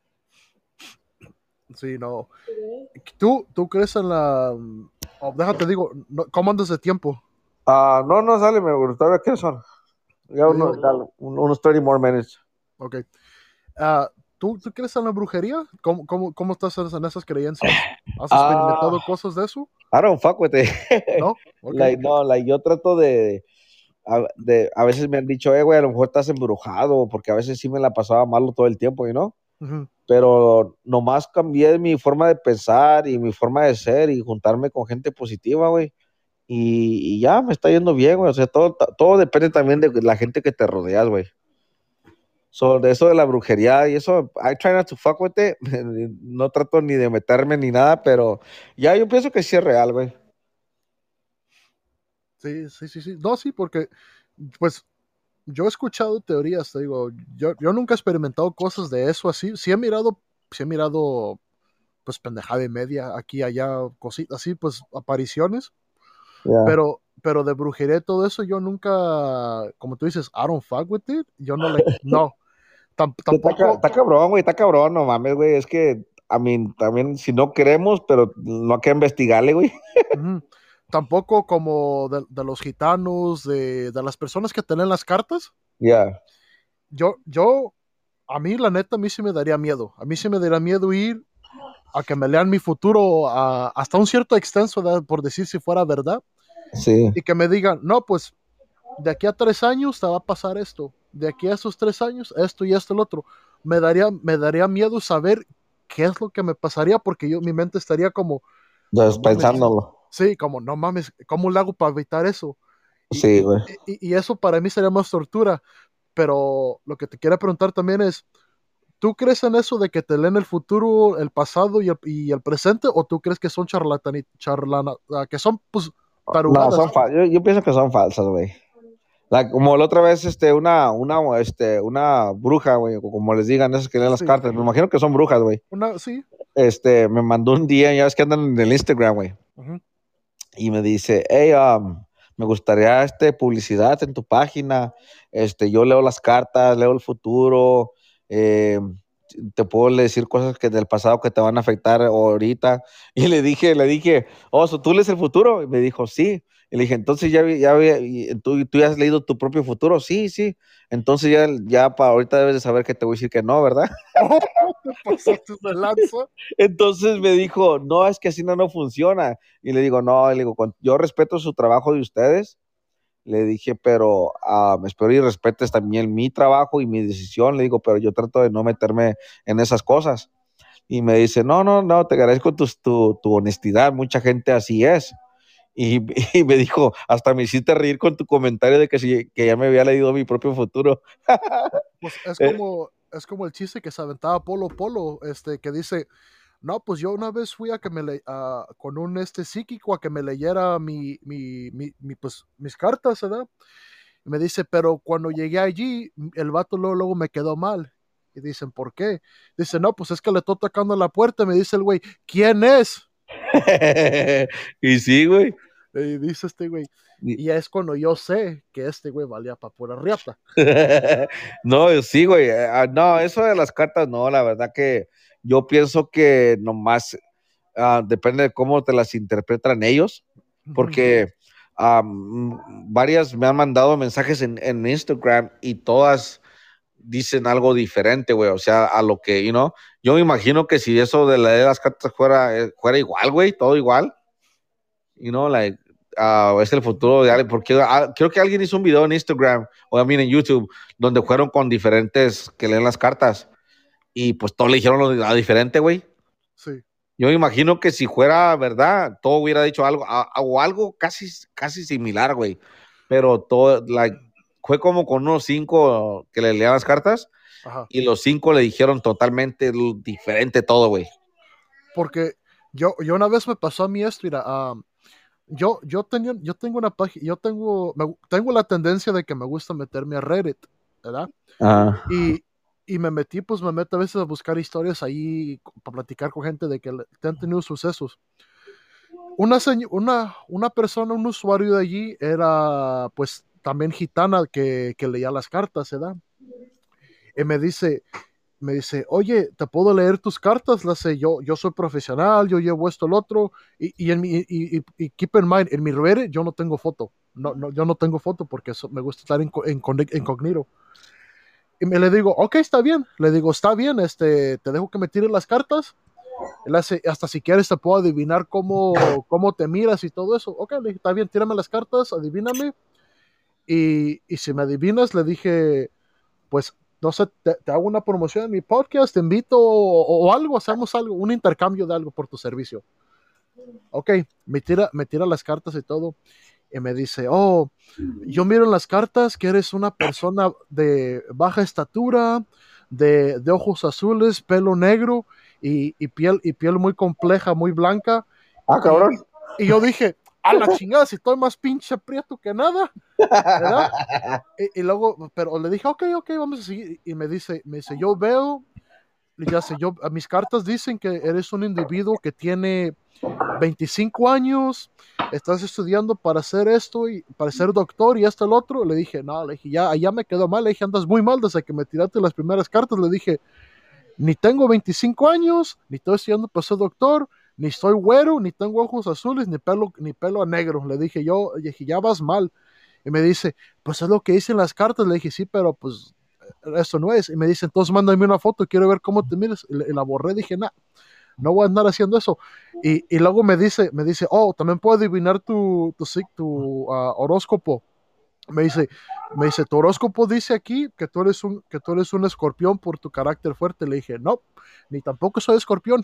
Sí, no. ¿Tú, tú crees en la... mm, oh, déjate, digo, no- ¿cómo andas de tiempo?
Ah, no, no, sale, me gustaría, ¿qué son? Ya
Te
uno,
digo,
dale, un- unos thirty more minutes.
ok. Ah, ¿tú, tú crees en la brujería? ¿Cómo, cómo, cómo estás en esas creencias? ¿Has
Ah,
experimentado cosas de eso?
I don't fuck with it.
¿No? Ok.
Like, no, like, yo trato de, a, de, a veces me han dicho, eh, güey, a lo mejor estás embrujado, porque a veces sí me la pasaba malo todo el tiempo, ¿no?
Ujú.
Pero nomás cambié mi forma de pensar y mi forma de ser y juntarme con gente positiva, güey. Y, y ya me está yendo bien, güey. O sea, todo, todo depende también de la gente que te rodeas, güey. Sobre eso de la brujería y eso, I try not to fuck with it. No trato ni de meterme ni nada, pero ya yo pienso que sí es real, güey.
Sí, sí, sí, sí. No, sí, porque, pues, yo he escuchado teorías, te digo, yo, yo nunca he experimentado cosas de eso así. Sí he mirado, sí he mirado, pues, pendejada y media, aquí, allá, cositas así, pues, apariciones,
Ya.
pero, pero de brujería y todo eso, yo nunca, como tú dices, I don't fuck with it, yo no le, no, tam-
Está, ca-
tampoco,
está cabrón, güey, está cabrón, no mames, güey. Es que, a mí, también, si no queremos, pero no hay que investigarle, güey.
ujú, tampoco como de, de los gitanos, de, de las personas que tienen las cartas,
Ya,
yo, yo, a mí, la neta, a mí sí me daría miedo, a mí sí me daría miedo ir a que me lean mi futuro a- hasta un cierto extenso, de- por decir si fuera verdad,
sí.
y que me digan, no, pues de aquí a tres años te va a pasar esto, de aquí a esos tres años esto y esto y el otro. Me daría, me daría miedo saber qué es lo que me pasaría porque yo, mi mente estaría como, no
Entonces,
mames,
pensándolo.
sí, como, no mames, ¿cómo le hago para evitar eso? Y,
Sí,
y,
güey.
y, y eso para mí sería más tortura, pero lo que te quiero preguntar también es, ¿tú crees en eso de que te leen el futuro, el pasado y el, y el presente? ¿O tú crees que son charlatani, charlana, ah, que son pues
No,
tarugadas?
son falsas. Yo, yo pienso que son falsas, güey. La- como la otra vez, este, una, una, este, una bruja, güey, o como les digan, esas que leen las
Sí,
cartas. Me imagino que son brujas, güey.
una, sí.
Este, me mandó un día, ya ves que andan en el Instagram, güey.
Ujú.
Y me dice, hey, um, me gustaría este, publicidad en tu página. Este, yo leo las cartas, leo el futuro, eh, te puedo decir cosas que del pasado que te van a afectar ahorita. Y le dije, le dije, oh, ¿so ¿tú lees el futuro? Y me dijo, sí. Y le dije, entonces ya, vi- ya, vi- y tú, tú ya has leído tu propio futuro. Sí, sí. Entonces ya, ya para ahorita debes de saber que te voy a decir que no, ¿verdad?
Oh, te pasaste de lanza.
Entonces me dijo, no, es que así no, no funciona. Y le digo, no, le digo, "Con- yo respeto su trabajo de ustedes. Le dije, pero ah, espero y respetes también mi trabajo y mi decisión. Le digo, pero yo trato de no meterme en esas cosas. Y me dice, no, no, no, te agradezco tu, tu, tu honestidad. Mucha gente así es. Y, y me dijo, hasta me hiciste reír con tu comentario de que, si, que ya me había leído mi propio futuro.
Pues es
Eh,
como, es como el chiste que se aventaba Polo Polo, este, que dice, no, pues yo una vez fui a que me le, a- con un este psíquico a que me leyera mi, mi, mi, mi, pues, mis cartas, ¿verdad? Y me dice, pero cuando llegué allí, el vato luego, luego me quedó mal. Y dicen, ¿por qué? Dice, no, pues es que le estoy tocando la puerta. Me dice el güey, ¿quién es?
y sí, güey.
Y dice este güey,
Y-
y ya es cuando yo sé que este güey valía para pura riata.
no, sí, güey. eh, ah, No, eso de las cartas, no, la verdad que yo pienso que nomás ah, depende de cómo te las interpretan ellos,
Ujú.
porque am, varias me han mandado mensajes en, en Instagram y todas dicen algo diferente, güey, o sea, a lo que, you know, yo me imagino que si eso de la de las cartas fuera, eh, fuera igual, güey, todo igual, you know, like, ah, es el futuro de alguien, porque ah, creo que alguien hizo un video en Instagram, o también en YouTube, donde fueron con diferentes que leen las cartas, y pues todos le dijeron lo de- a diferente, güey.
Sí.
Yo me imagino que si fuera verdad, todo hubiera dicho algo, a- a- o algo casi, casi similar, güey. Pero todo, like, fue como con unos cinco que le leían las cartas
Ajá.
y los cinco le dijeron totalmente l- diferente todo, güey.
Porque yo, yo una vez me pasó a mí esto, mira, ah, yo, yo, tenía, yo tengo una página, yo tengo, me gu- tengo la tendencia de que me gusta meterme a Reddit, ¿verdad?
Ah,
Y, y me metí, pues me meto a veces a buscar historias ahí para platicar con gente de que le- te han tenido sucesos. Una, señ- una, una persona, un usuario de allí era pues también gitana que, que leía las cartas, ¿verdad? Y me dice, me dice, oye, ¿te puedo leer tus cartas? Las sé, yo, yo soy profesional, yo llevo esto, el otro, y, y, en mi, y, y- y keep in mind, en mi Reddit yo no tengo foto, no, no, yo no tengo foto porque eso, me gusta estar en, en, incognito. Y me le digo, ok, está bien, le digo, está bien, este, te dejo que me tires las cartas, él hace, hasta si quieres te puedo adivinar cómo, cómo te miras y todo eso, ok, le dije, está bien, tírame las cartas, adivíname, y, y si me adivinas, le dije, pues, no sé, te, te hago una promoción en mi podcast, te invito o, o algo, hacemos algo, un intercambio de algo por tu servicio. Ok, me tira, me tira las cartas y todo, y me dice, oh, yo miro en las cartas que eres una persona de baja estatura, de, de ojos azules, pelo negro y, y piel, y piel muy compleja, muy blanca.
ah,
Y,
cabrón.
y yo dije, a la chingada, si estoy más pinche prieto que nada, ¿verdad? Y, y luego, pero le dije, ok, ok, vamos a seguir. Y me dice, me dice, yo veo, ya sé, yo, a mis cartas dicen que eres un individuo que tiene veinticinco años, estás estudiando para hacer esto y para ser doctor y esto el otro. Le dije, no, le dije, ya, ya me quedó mal, le dije, andas muy mal desde que me tiraste las primeras cartas. Le dije, ni tengo veinticinco años, ni estoy estudiando para ser doctor, ni estoy güero, ni tengo ojos azules, ni pelo, ni pelo negro. Le dije, yo, le dije, ya vas mal. Y me dice, pues es lo que dicen las cartas. Le dije, sí, pero pues eso no es. Y me dice, entonces mándame una foto, quiero ver cómo te miras. Y, y la borré, dije, nah, no voy a andar haciendo eso. Y, y luego me dice, me dice, oh, también puedo adivinar tu, tu, sig- tu ah, horóscopo. Me dice, me dice, tu horóscopo dice aquí que tú eres un, que tú eres un escorpión por tu carácter fuerte. Le dije, no, ni tampoco soy escorpión.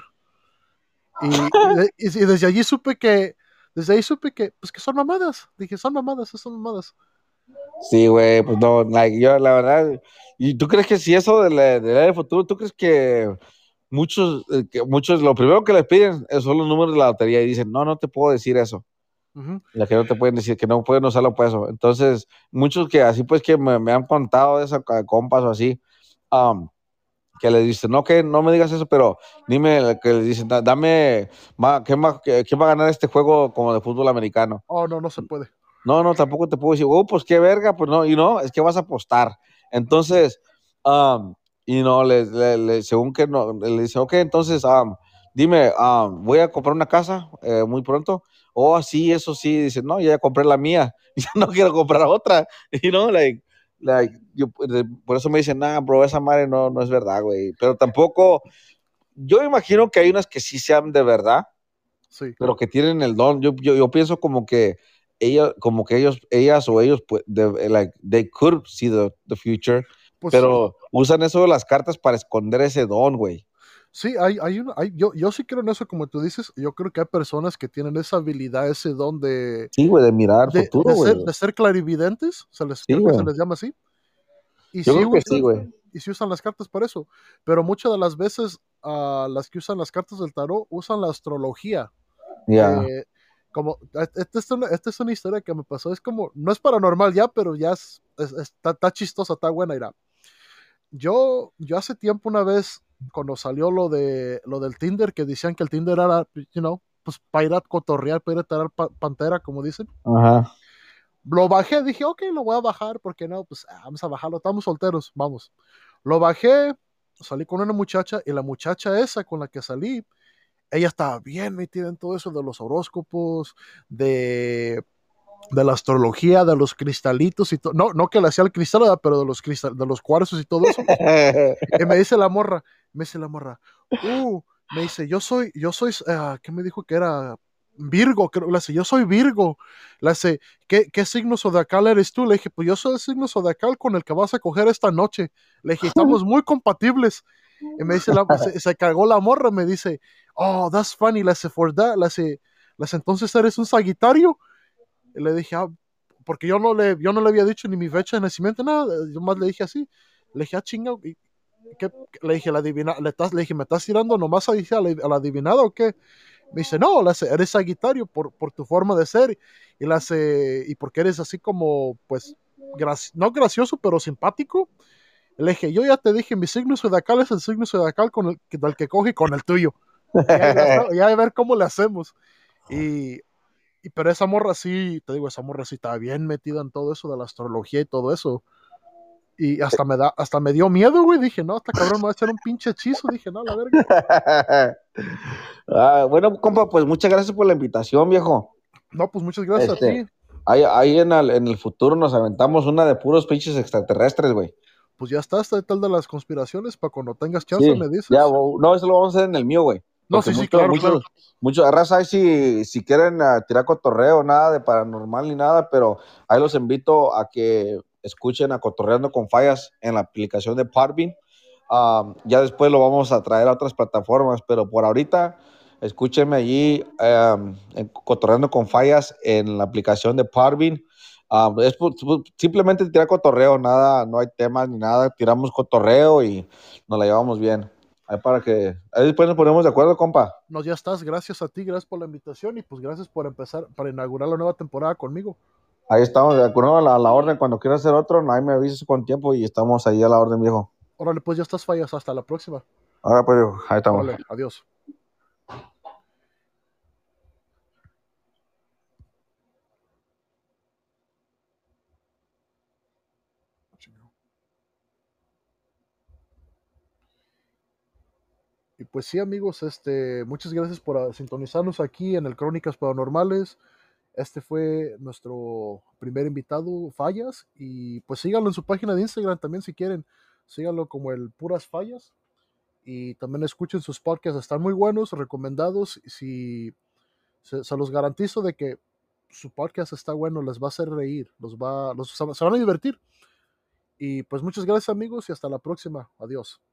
Y, y, de- y desde allí supe que, desde ahí supe que, pues que son mamadas. Dije, son mamadas, son mamadas.
Sí, güey, pues no, like, yo la verdad, ¿y tú crees que si eso de la, de la del futuro, tú crees que muchos, eh, que muchos, lo primero que les piden es son los números de la lotería y dicen, no, no te puedo decir eso,
Ujú.
la que no te pueden decir, que no pueden usarlo por eso. Entonces, muchos que así pues que me, me han contado de eso, ca- compas o así, um, que le dicen, no, que no me digas eso, pero dime, que le dicen, "Da- dame, ma- ¿qué más, qué- quién va a ganar este juego como de fútbol americano?
Oh, no, no se puede.
No, no, tampoco te puedo decir, oh, pues qué verga, pues no, y no, es que vas a apostar. Entonces, um, y no, le, le- le- según que no, le dice, ok, entonces, um, dime, um, voy a comprar una casa eh, muy pronto. oh, sí, eso sí, dice, no, ya compré la mía, ya no quiero comprar otra, you know, like, like, yo, por eso me dicen, nah, bro, esa madre no, no es verdad, güey, pero tampoco, yo imagino que hay unas que sí sean de verdad,
Sí,
pero que tienen el don, yo, yo, yo pienso como que ella, como que ellos, ellas o ellos, pues, de- like, they could see the, the future,
pues
pero usan eso de las cartas para esconder ese don, güey.
sí, hay, hay una, hay, yo, yo sí creo en eso, como tú dices, yo creo que hay personas que tienen esa habilidad, ese don de,
Sí, güey, de mirar
de,
futuro,
de ser,
güey.
de ser clarividentes, se les,
Sí,
creo que se
güey.
les llama así, y
Yo
sí
creo que sí,
usan,
güey.
y sí usan las cartas para eso, pero muchas de las veces ah, las que usan las cartas del tarot usan la astrología.
Ya.
Eh, como, esta es, una, esta es una historia que me pasó, es como, no es paranormal ya, pero ya es, es- está, está chistosa, está buena, irá. Yo, yo hace tiempo una vez, cuando salió lo de lo del Tinder, que decían que el Tinder era, you know, pues para ir a cotorrear, para ir a tirar pa- pantera, como dicen.
Ajá.
Lo bajé, dije, ok, lo voy a bajar, porque no, pues ah, vamos a bajarlo, estamos solteros, vamos. Lo bajé, salí con una muchacha, y la muchacha esa con la que salí, ella estaba bien metida en todo eso de los horóscopos, de de la astrología, de los cristalitos y todo. No, no que le hacía el cristal, ¿verdad? Pero de los cristal, de los cuarzos y todo eso. Y me dice la morra, me dice la morra, uh, me dice, yo soy, yo soy, ah, ¿qué me dijo que era? Virgo, creo, le dice, yo soy Virgo. Le dice, ¿qué, qué signo zodiacal eres tú? Le dije, pues yo soy el signo zodiacal con el que vas a coger esta noche. Le dije, estamos muy compatibles. Y me dice, la, se, se cagó la morra, me dice, oh, that's funny. Le dice, for that, le dice, le dice, entonces eres un Sagitario. Y le dije, ah, porque yo no le, yo no le había dicho ni mi fecha de nacimiento, nada, yo más le dije así. Le dije, ah, chinga, ¿y qué? Le dije, la adivina, le, estás, le dije, ¿me estás tirando nomás a, a, la, a la adivinada o qué? Me dice, no, le hace, eres Sagitario por, por tu forma de ser. Y le hace, y porque eres así como, pues, graci no gracioso, pero simpático. Le dije, yo ya te dije, mi signo zodiacal es el signo zodiacal con el, del que coge con el tuyo. Y ahí, ya a ver cómo le hacemos. Y y pero esa morra sí, te digo, esa morra sí estaba bien metida en todo eso de la astrología y todo eso. Y hasta me da, hasta me dio miedo, güey. Dije, no, esta cabrón me va a hacer un pinche hechizo. Dije, no, la verga.
Ah, bueno, compa, pues muchas gracias por la invitación, viejo.
No, pues muchas gracias a
Este,
ti.
ahí, ahí en el, en el futuro nos aventamos una de puros pinches extraterrestres, güey.
Pues ya está, está tal de las conspiraciones. Para cuando tengas chance
Sí,
me
ya,
dices.
bo- no, eso lo vamos a hacer en el mío, güey.
No,
Porque
sí, sí,
muchos,
claro, claro.
muchos, muchos, raza ahí si, si quieren ah, tirar cotorreo, nada de paranormal ni nada, pero ahí los invito a que escuchen a Cotorreando con Fallas en la aplicación de Podbean. Ah, ya después lo vamos a traer a otras plataformas, pero por ahorita escúchenme allí um, en Cotorreando con Fallas en la aplicación de Podbean. Ah, es pu- pu- simplemente tirar cotorreo, nada, no hay temas ni nada, tiramos cotorreo y nos la llevamos bien. Ahí para que, ahí después nos ponemos de acuerdo, compa.
No, ya estás. Gracias a ti, gracias por la invitación. Y pues gracias por empezar, para inaugurar la nueva temporada conmigo.
Ahí estamos, de acuerdo a la, a la orden. Cuando quieras hacer otro, ahí me avisas con tiempo y estamos ahí a la orden, viejo.
Órale, pues ya estás, fallas. Hasta la próxima.
Ahora pues, viejo, ahí estamos.
Órale, adiós. Y pues sí, amigos, este, muchas gracias por ah, sintonizarnos aquí en el Crónicas Paranormales. Este fue nuestro primer invitado, Fallas, y pues síganlo en su página de Instagram también si quieren. Síganlo como el Puras Fallas y también escuchen sus podcasts, están muy buenos, recomendados. Si se, se los garantizo de que su podcast está bueno, les va a hacer reír, los va, los, se van a divertir. Y pues muchas gracias, amigos, y hasta la próxima. Adiós.